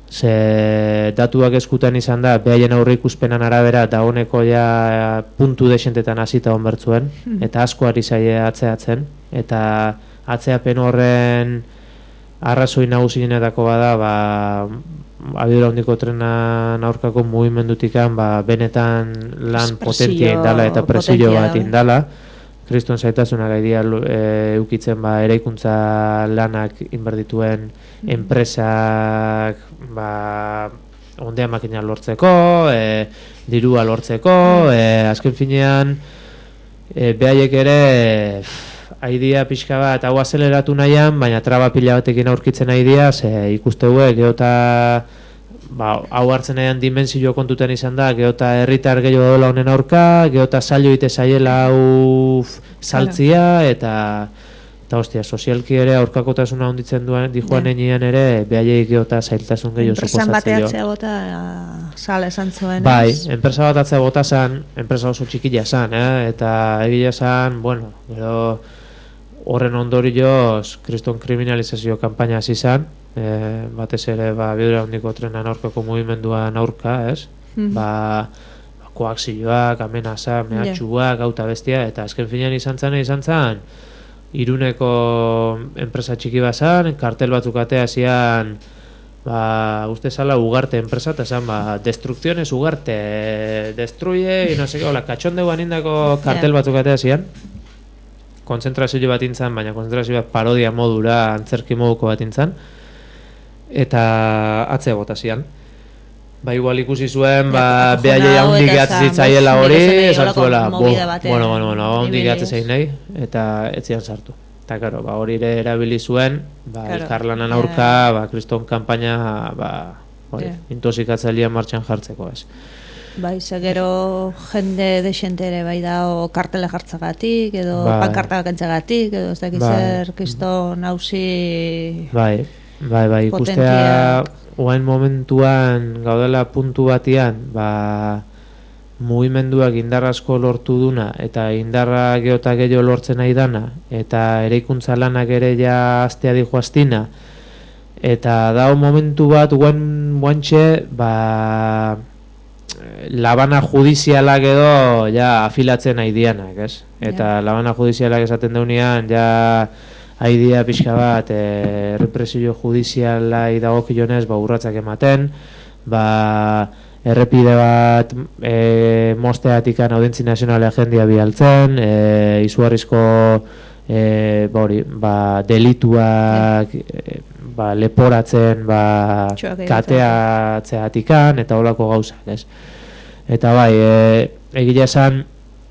[SPEAKER 2] ze datuak eskutan izan da, behaien aurre ikuspenan arabera, da honeko ja puntu desentetan hasita onbertzuen, hmm. eta asko ari zaie atzeatzen, eta atzeapen horren arrazoi nagusienetako bada, ba, Abiadura handiko trenan aurkako mugimendutikan, ba, benetan lan potentia indala eta presillo bat indala, kriston zaitasunak gaidia e, eukitzen ba, eraikuntza lanak inberdituen mm. enpresak ba, ondea makina lortzeko, e, dirua lortzeko, mm. e, azken finean e, behaiek ere Aidia pixka bat hau azeleratu nahian, baina traba pila batekin aurkitzen aidia, ze ikuste hue, geota ba, hau hartzen nahian dimensio kontuten izan da, geota herritar gehiago dola honen aurka, geota saio ite zaiela hau saltzia, eta eta hostia, sozialki ere aurkakotasuna honditzen duen, dijoan enean ere, behaiek geota zailtasun gehiago suposatzen jo.
[SPEAKER 1] Enpresan bateatzea bota sala esan zuen,
[SPEAKER 2] bai, enpresa bat atzea bota zan, enpresa oso txikila zan, eh? Eta egia zan, bueno, gero horren ondorioz kriston kriminalizazio kanpaina hasi zan, e, batez ere ba, bidura handiko trenan aurkako mugimenduan aurka, ez? Mm-hmm. Ba, koakzioak, amenaza, mehatxuak, gauta bestia, eta azken finean izan zan, izan zan, Iruneko enpresa txiki bazan, kartel batzuk atea zian, ba, uste zala Ugarte enpresa, eta zan, ba, destrukziones Ugarte, destruye, y no sé qué, hola, katxondeu anindako kartel batzuk atea zian, konzentrazio bat intzan, baina konzentrazio bat parodia modura, antzerki moduko bat intzan, eta atzea bota zian. Ba, igual ikusi zuen, ba, behaiei haundik gehatzen zitzaiela hori, esan zuela, bo, bueno, bueno, bueno, haundik gehatzen zein nahi, eta etzian sartu. Eta, karo, ba, hori ere erabili zuen, ba, elkarlanan aurka, ba, kriston kanpaina, ba, hori, intoxikatzailean martxan jartzeko, ez.
[SPEAKER 1] Bai, segero jende desente ere bai da kartele jartzagatik, edo pankartak entzagatik, edo ez dakiz zer, kriston hausi
[SPEAKER 2] bai, bai, bai, ikustea oain momentuan gaudela puntu batian, ba, mugimenduak indar asko lortu duna, eta indarra geota gehiago lortzen nahi dana, eta eraikuntza lanak ere ja astea dijo astina, eta dao momentu bat oain guantxe, ba, labana judizialak edo ja afilatzen nahi dianak, ez? Eta yeah. labana judizialak esaten deunean, ja haidia pixka bat e, represio judizialai dagokionez ba, urratzak ematen, ba, errepide bat e, mosteatikan audientzi nazionalea jendia bialtzen, e, izugarrizko e, ba, hori, ba, delituak e, ba, leporatzen ba, kateatzeatikan eta holako gauzak, ez? Eta bai, e, egila esan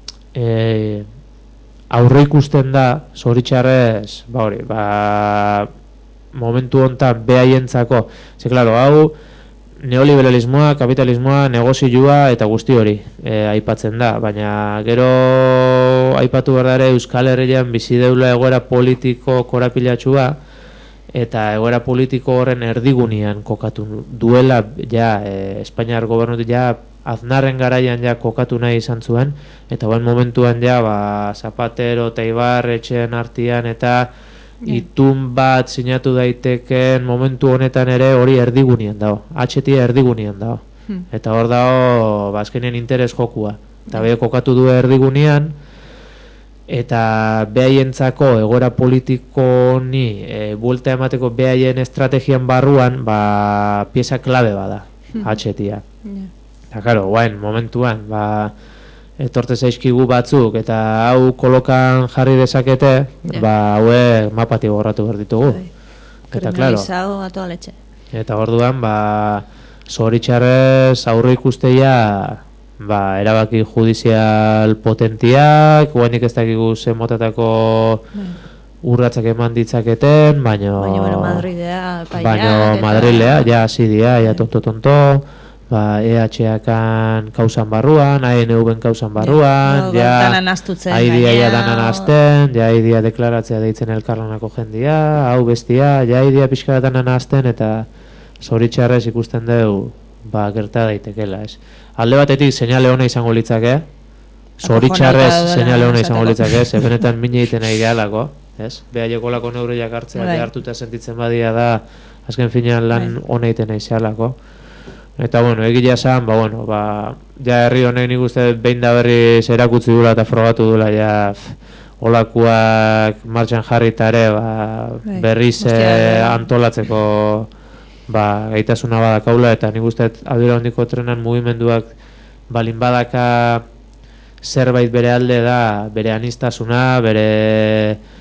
[SPEAKER 2] e, aurre ikusten da, zoritxarrez, ba hori, ba, momentu hontan behaientzako, ze, klaro, hau, neoliberalismoa, kapitalismoa, negozioa eta guzti hori e, aipatzen da, baina gero aipatu behar dara Euskal Herrian bizi deula egoera politiko korapilatxua, eta egoera politiko horren erdigunean kokatu duela, ja, e, Espainiar gobernutik ja, Aznarren garaian ja kokatu nahi izan zuen, eta guen momentuan ja, ba, Zapatero eta Ibarretxen artian, eta yeah. itun bat sinatu daiteken momentu honetan ere hori erdigunean dago, atxetia erdigunean dago. Hmm. Eta hor dago, ba, azkenean interes jokua. Eta yeah. behe kokatu du erdigunean, eta behaientzako egoera politiko honi e, buelta emateko behaien estrategian barruan, ba, pieza klabe bada, hmm. atxetia. Yeah. Eta, karo, guain, momentuan, ba, etorte zaizkigu batzuk, eta hau kolokan jarri dezakete, yeah. ba, haue mapati borratu behar ditugu. Eta, klaro, eta orduan, ba, zoritxarrez aurre ikusteia, ba, erabaki judizial potentiak, guainik ez dakigu zen motatako urratzak eman ditzaketen, baino...
[SPEAKER 1] Baino, Madridea, paiak...
[SPEAKER 2] Baino, Madrilea, ja, hasi dia, ja, tonto-tonto... Ba, E H Akan kausan barruan, A N V-en kausan barruan, ja, haidia ja danan azten, ja, haidia deklaratzea deitzen elkarlanako jendia, hau bestia, ja, haidia pixka danan azten, eta zoritxarrez ikusten dugu, ba, gerta daitekela, ez. Alde batetik, seinale hona izango litzake, zoritxarrez seinale hona izango litzake, ze benetan mine egiten nahi gehalako, ez. Behaiekolako neuroiak hartzea, behartuta sentitzen badia da, azken finean lan hona egiten nahi zehalako. Eta, bueno, egila esan, ba, bueno, ba, ja herri honek nik uste behin da berriz erakutzi dula eta frogatu dula, ja, olakuak martxan jarrita ere, ba, berriz antolatzeko, ba, gaitasuna badakaula, eta nik uste Abiadura Handiko Trenan mugimenduak balin badaka zerbait bere alde da, bere anistasuna, bere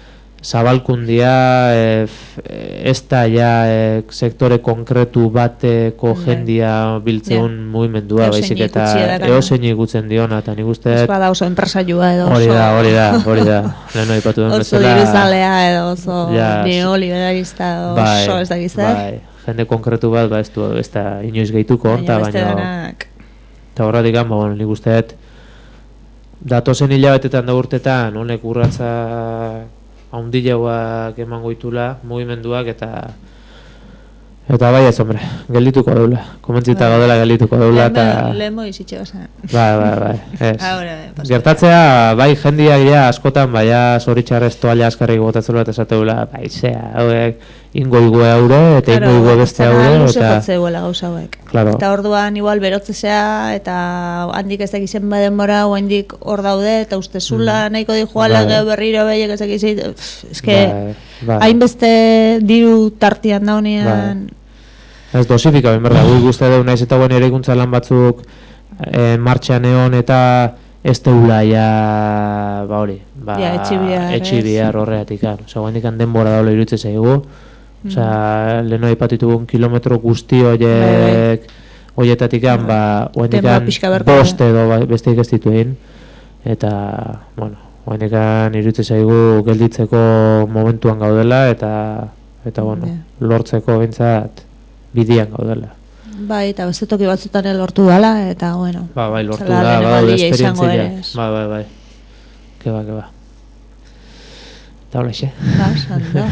[SPEAKER 2] zabalkundia e, ez da ja e, sektore konkretu bateko jendia biltzeun yeah. mugimendua, baizik eta eozein ikutzen diona, eta nik uste...
[SPEAKER 1] Ez bada oso enpresaiua edo
[SPEAKER 2] oso... Hori da, hori da, hori da, leheno ipatu den
[SPEAKER 1] bezala... Oso diruzalea edo oso ja, neoliberalista edo bai, oso ez da gizar.
[SPEAKER 2] Bai, jende konkretu bat, ba, ez, du, ez da inoiz gehituko,
[SPEAKER 1] baina beste danak...
[SPEAKER 2] Eta horretik gan, ba, nik uste datozen hilabetetan da urtetan, honek urratza haundileguak emango ditula, mugimenduak, eta eta bai ez, hombre, geldituko daula. Komentzita bai. Gaudela geldituko daula.
[SPEAKER 1] Lemo izitxe gozan.
[SPEAKER 2] Bai, bai, bai. Ez. Gertatzea, bai, jendiak ja askotan, bai, zoritxarrez toalla askarrik botatzen bat esateula, bai, zea, hauek, ingo igue haure, eta ingo igue beste haure.
[SPEAKER 1] Claro, luze jotzeuela gauza hauek.
[SPEAKER 2] Claro.
[SPEAKER 1] Eta orduan igual berotzea, eta handik ez dakizen badenbora, handik hor daude, eta uste zula mm. nahiko di joala, bai. Berriro behiek ez dakizit, eske, bai. Hainbeste diru tartian daunean... Bai.
[SPEAKER 2] Ez dosifika, ben berda, guk uste dut naiz eta guen eraikuntza lan batzuk e, martxan egon eta ez teula ja, ba hori, ba,
[SPEAKER 1] ja,
[SPEAKER 2] etxibihar horreatik, oza, guendikan denbora daula irutze zaigu, oza, mm. leheno aipatitugun kilometro guzti horiek, horietatik an, ba, guendikan bost edo ba, besteik ez ditu egin, eta, bueno, guendikan irutze zaigu gelditzeko momentuan gaudela, eta, eta bueno, yeah. lortzeko bintzat, bidian gaudela.
[SPEAKER 1] Bai, eta beste toki batzutan lortu dala, eta bueno.
[SPEAKER 2] Ba, bai, lortu da, ba, da esperientzia. Ba, bai, bai. Keba, keba. Eta hola, xe.
[SPEAKER 1] Ba, sando.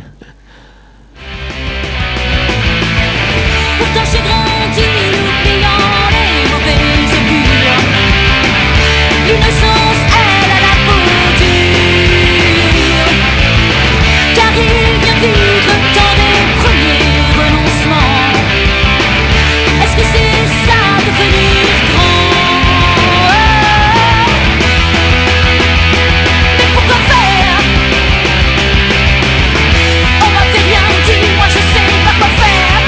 [SPEAKER 3] Pourtant j'ai grandi oubliant les mauvais augures. L'innocence, elle a la peau dure. Car il vient vivre le temps des premiers renoncements. Est-ce que c'est ça, devenir grand? Mais pourquoi faire? On m'a fait rien dit, moi je sais pas quoi faire.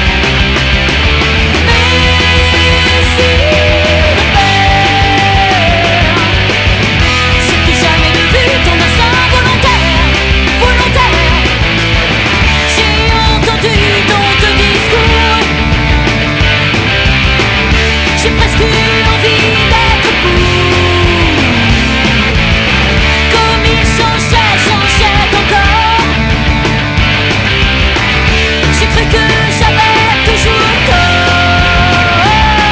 [SPEAKER 3] Mais si le père c'était jamais de but, ton instinct volontaire, volontaire. J'ai entendu dans ton discours, j'ai presque eu envie d'être fou. Comme il changeait, changeait encore. J'ai cru que j'avais toujours tort.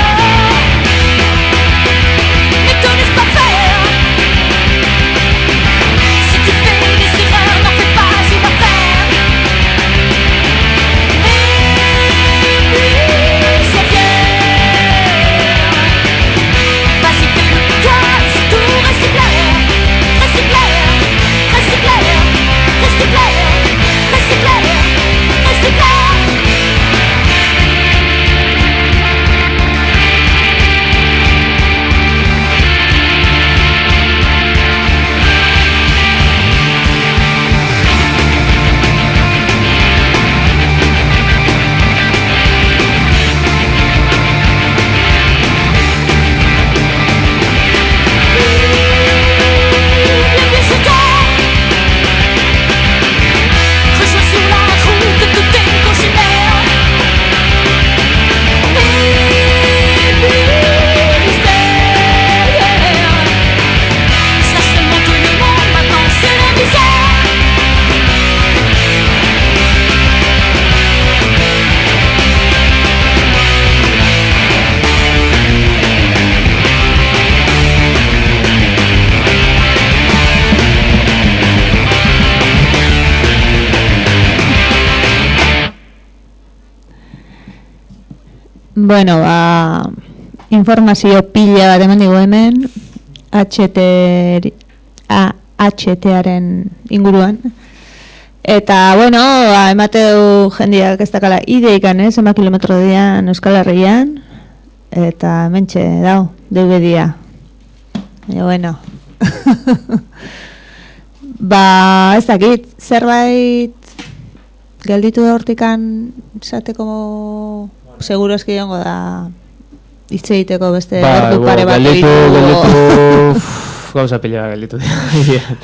[SPEAKER 3] Mais te laisse pas faire. Si tu fais des erreurs, n'en fais pas une affaire. Et puis ça vient. Vas-y, fais-le toi, surtout reste clair. Reste clair, reste clair, reste clair, reste clair, reste clair. Bienvenue sur Terre. Rejoins sur la route tous tes congénères. Et puis mystère. Sache seulement que le monde maintenant c'est la misère.
[SPEAKER 1] Bueno, ba, informazio pila bat eman digu hemen, H T aren inguruan. Eta, bueno, ba, emateu jendiak ez dakala ideikan, ez, ema kilometro dian Euskal Herrian, eta mentxe, dau, D V D-a. E, bueno. Ba, ez dakit, zerbait gelditu da hortikan esateko seguro eski jongo da hitz egiteko beste
[SPEAKER 2] ba,
[SPEAKER 1] ordu pare bat
[SPEAKER 2] gelditu, gelditu, gauza pila gelditu dira.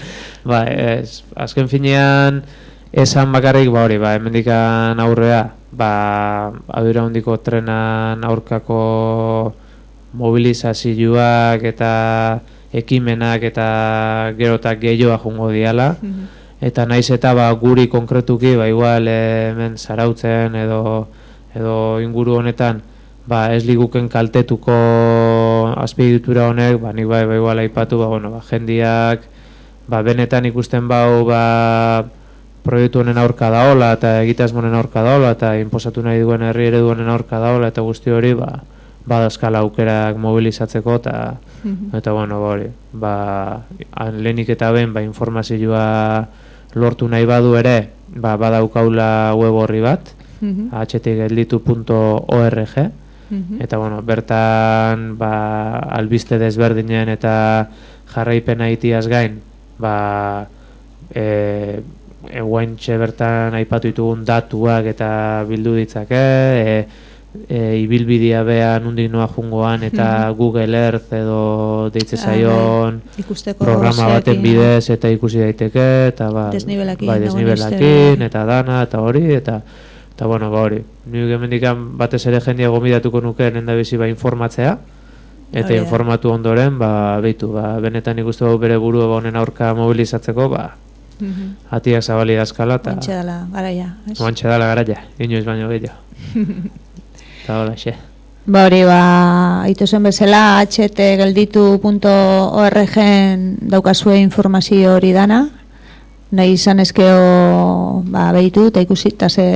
[SPEAKER 2] Ba, ez, azken finean esan bakarrik, ba hori, ba, hemendikan aurrea, ba, abira hondiko trenan aurkako mobilizazioak eta ekimenak eta gerotak gehiagoa jungo diala, eta naiz eta ba, guri konkretuki, ba, igual hemen zarautzen edo, edo inguru honetan, ba, ez liguken kaltetuko azpiegitura honek, ba, nik bai, ba, igual aipatu, ba, bueno, ba, jendiak, ba, benetan ikusten bau, ba, proiektu honen aurka daola, eta egitasmonen aurka daola, eta inposatu nahi duen herri eredu honen aurka daola, eta guzti hori, ba, badazkala aukerak mobilizatzeko, eta, eta bueno, ba, hori, ba, lehenik eta ben, ba, informazioa lortu nahi badu ere, ba, badaukaula web horri bat, h t gelditu puntu org, eta, bueno, bertan, ba, albiste desberdinen eta jarraipena itiaz gain, ba, e, eguaintxe bertan aipatu ditugun datuak eta bildu ditzake, e, e, ibilbidea beha nundik noa jungoan eta Google Earth edo deitze zaion programa baten bidez eta ikusi daiteke, eta ba,
[SPEAKER 1] desnibelakin,
[SPEAKER 2] bai, desnibelakin eta dana eta hori, eta eta bueno, ba hori, nik hemendikan batez ere jendia gomidatuko nuke nenda bizi ba informatzea, eta Oria. informatu ondoren, ba, behitu, ba, benetan ikustu bau bere burua honen aurka mobilizatzeko, ba, mm-hmm. atiak zabali dazkala, eta...
[SPEAKER 1] Oantxe dala, garaia.
[SPEAKER 2] Oantxe dala, garaia, inoiz baino gehiago. Eta hola, xe.
[SPEAKER 1] Ba hori, ba, haitu zen bezala, h t gelditu puntu org daukazue informazio hori dana, nahi izan ezkeo, ba, behitu, eta ikusi, eta ze...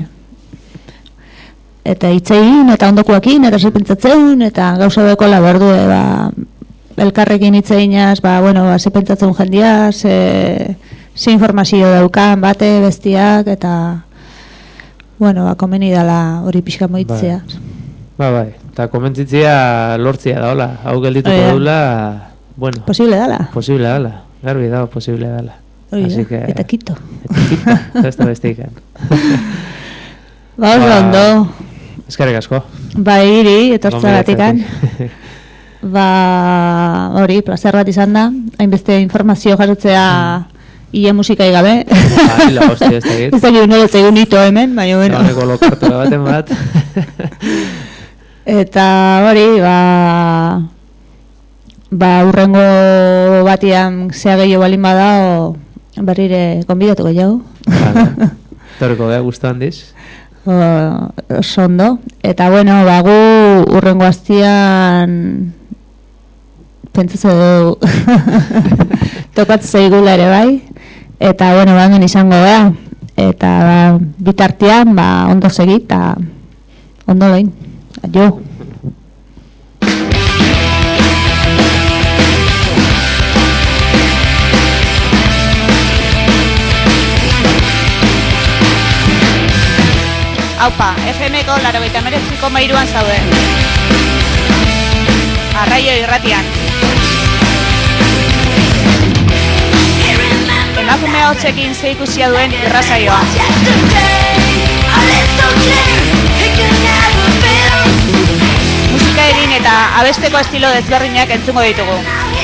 [SPEAKER 1] eta hitzein, eta ondokuakin, eta sepentzatzen, eta gauza bekola berdu, e, ba, elkarrekin hitzeinaz, ba, bueno, ba, sepentzatzen jendia, ze, ze informazio daukan, bate, bestiak, eta, bueno, ba, komeni dala hori pixka moitzea.
[SPEAKER 2] Ba, bai, eta komentzitzea lortzia da, hola, hau geldituko dula, bueno.
[SPEAKER 1] Posible dala.
[SPEAKER 2] Posible dala, garbi dago, posible dala.
[SPEAKER 1] Oida, que, eta kito.
[SPEAKER 2] Eta kito, ez da bestikan.
[SPEAKER 1] Ba, oso ba, ondo.
[SPEAKER 2] Eskerrik asko.
[SPEAKER 1] Ba, iri, etortza batikan. Ba, hori, plazer bat izan da. Hainbeste informazio jasotzea mm. ia musikai gabe.
[SPEAKER 2] Ba, la hostia, ez da git.
[SPEAKER 1] Ez da git, nire zegoen hito hemen, baina bueno.
[SPEAKER 2] Honeko lokartura baten bat.
[SPEAKER 1] Eta hori, ba... Ba, urrengo batian zea gehiago balin bada, o berrire konbidatuko jau.
[SPEAKER 2] Torreko beha, guztu handiz.
[SPEAKER 1] Sondo, eta bueno, bagu urrengo aztian pentsatzen dugu tokatzen zaigula ere bai, eta bueno, bangen izango beha, eta ba, bitartean ba, ondo segi eta ondo lehin, adio. Aupa, F M-ko laurogeita hemeretzi koma hiruan zaude. Arraio irratian. Emakumea hotzekin ze ikusia duen irrasaioa. Musika egin eta abesteko estilo desberdinak entzungo ditugu.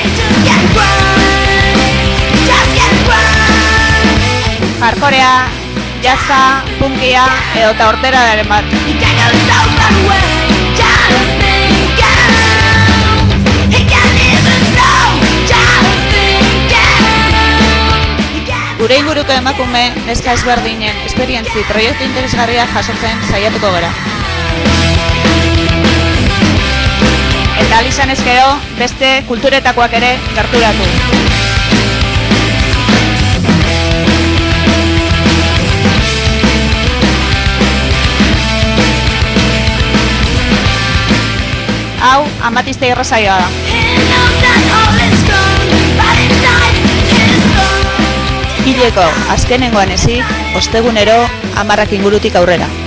[SPEAKER 1] Hardcorea, jazza, punkia, edo eta hortera daren bat. Gure inguruko emakume, neska ezberdinen, esperientzi, proiektu interesgarriak jasotzen saiatuko gara. Eta alizan ezkero, beste kulturetakoak ere gerturatu. Hau, amatizte irrasaioa da. Hileko azkenengoan ezi, ostegunero hamarrak ingurutik aurrera.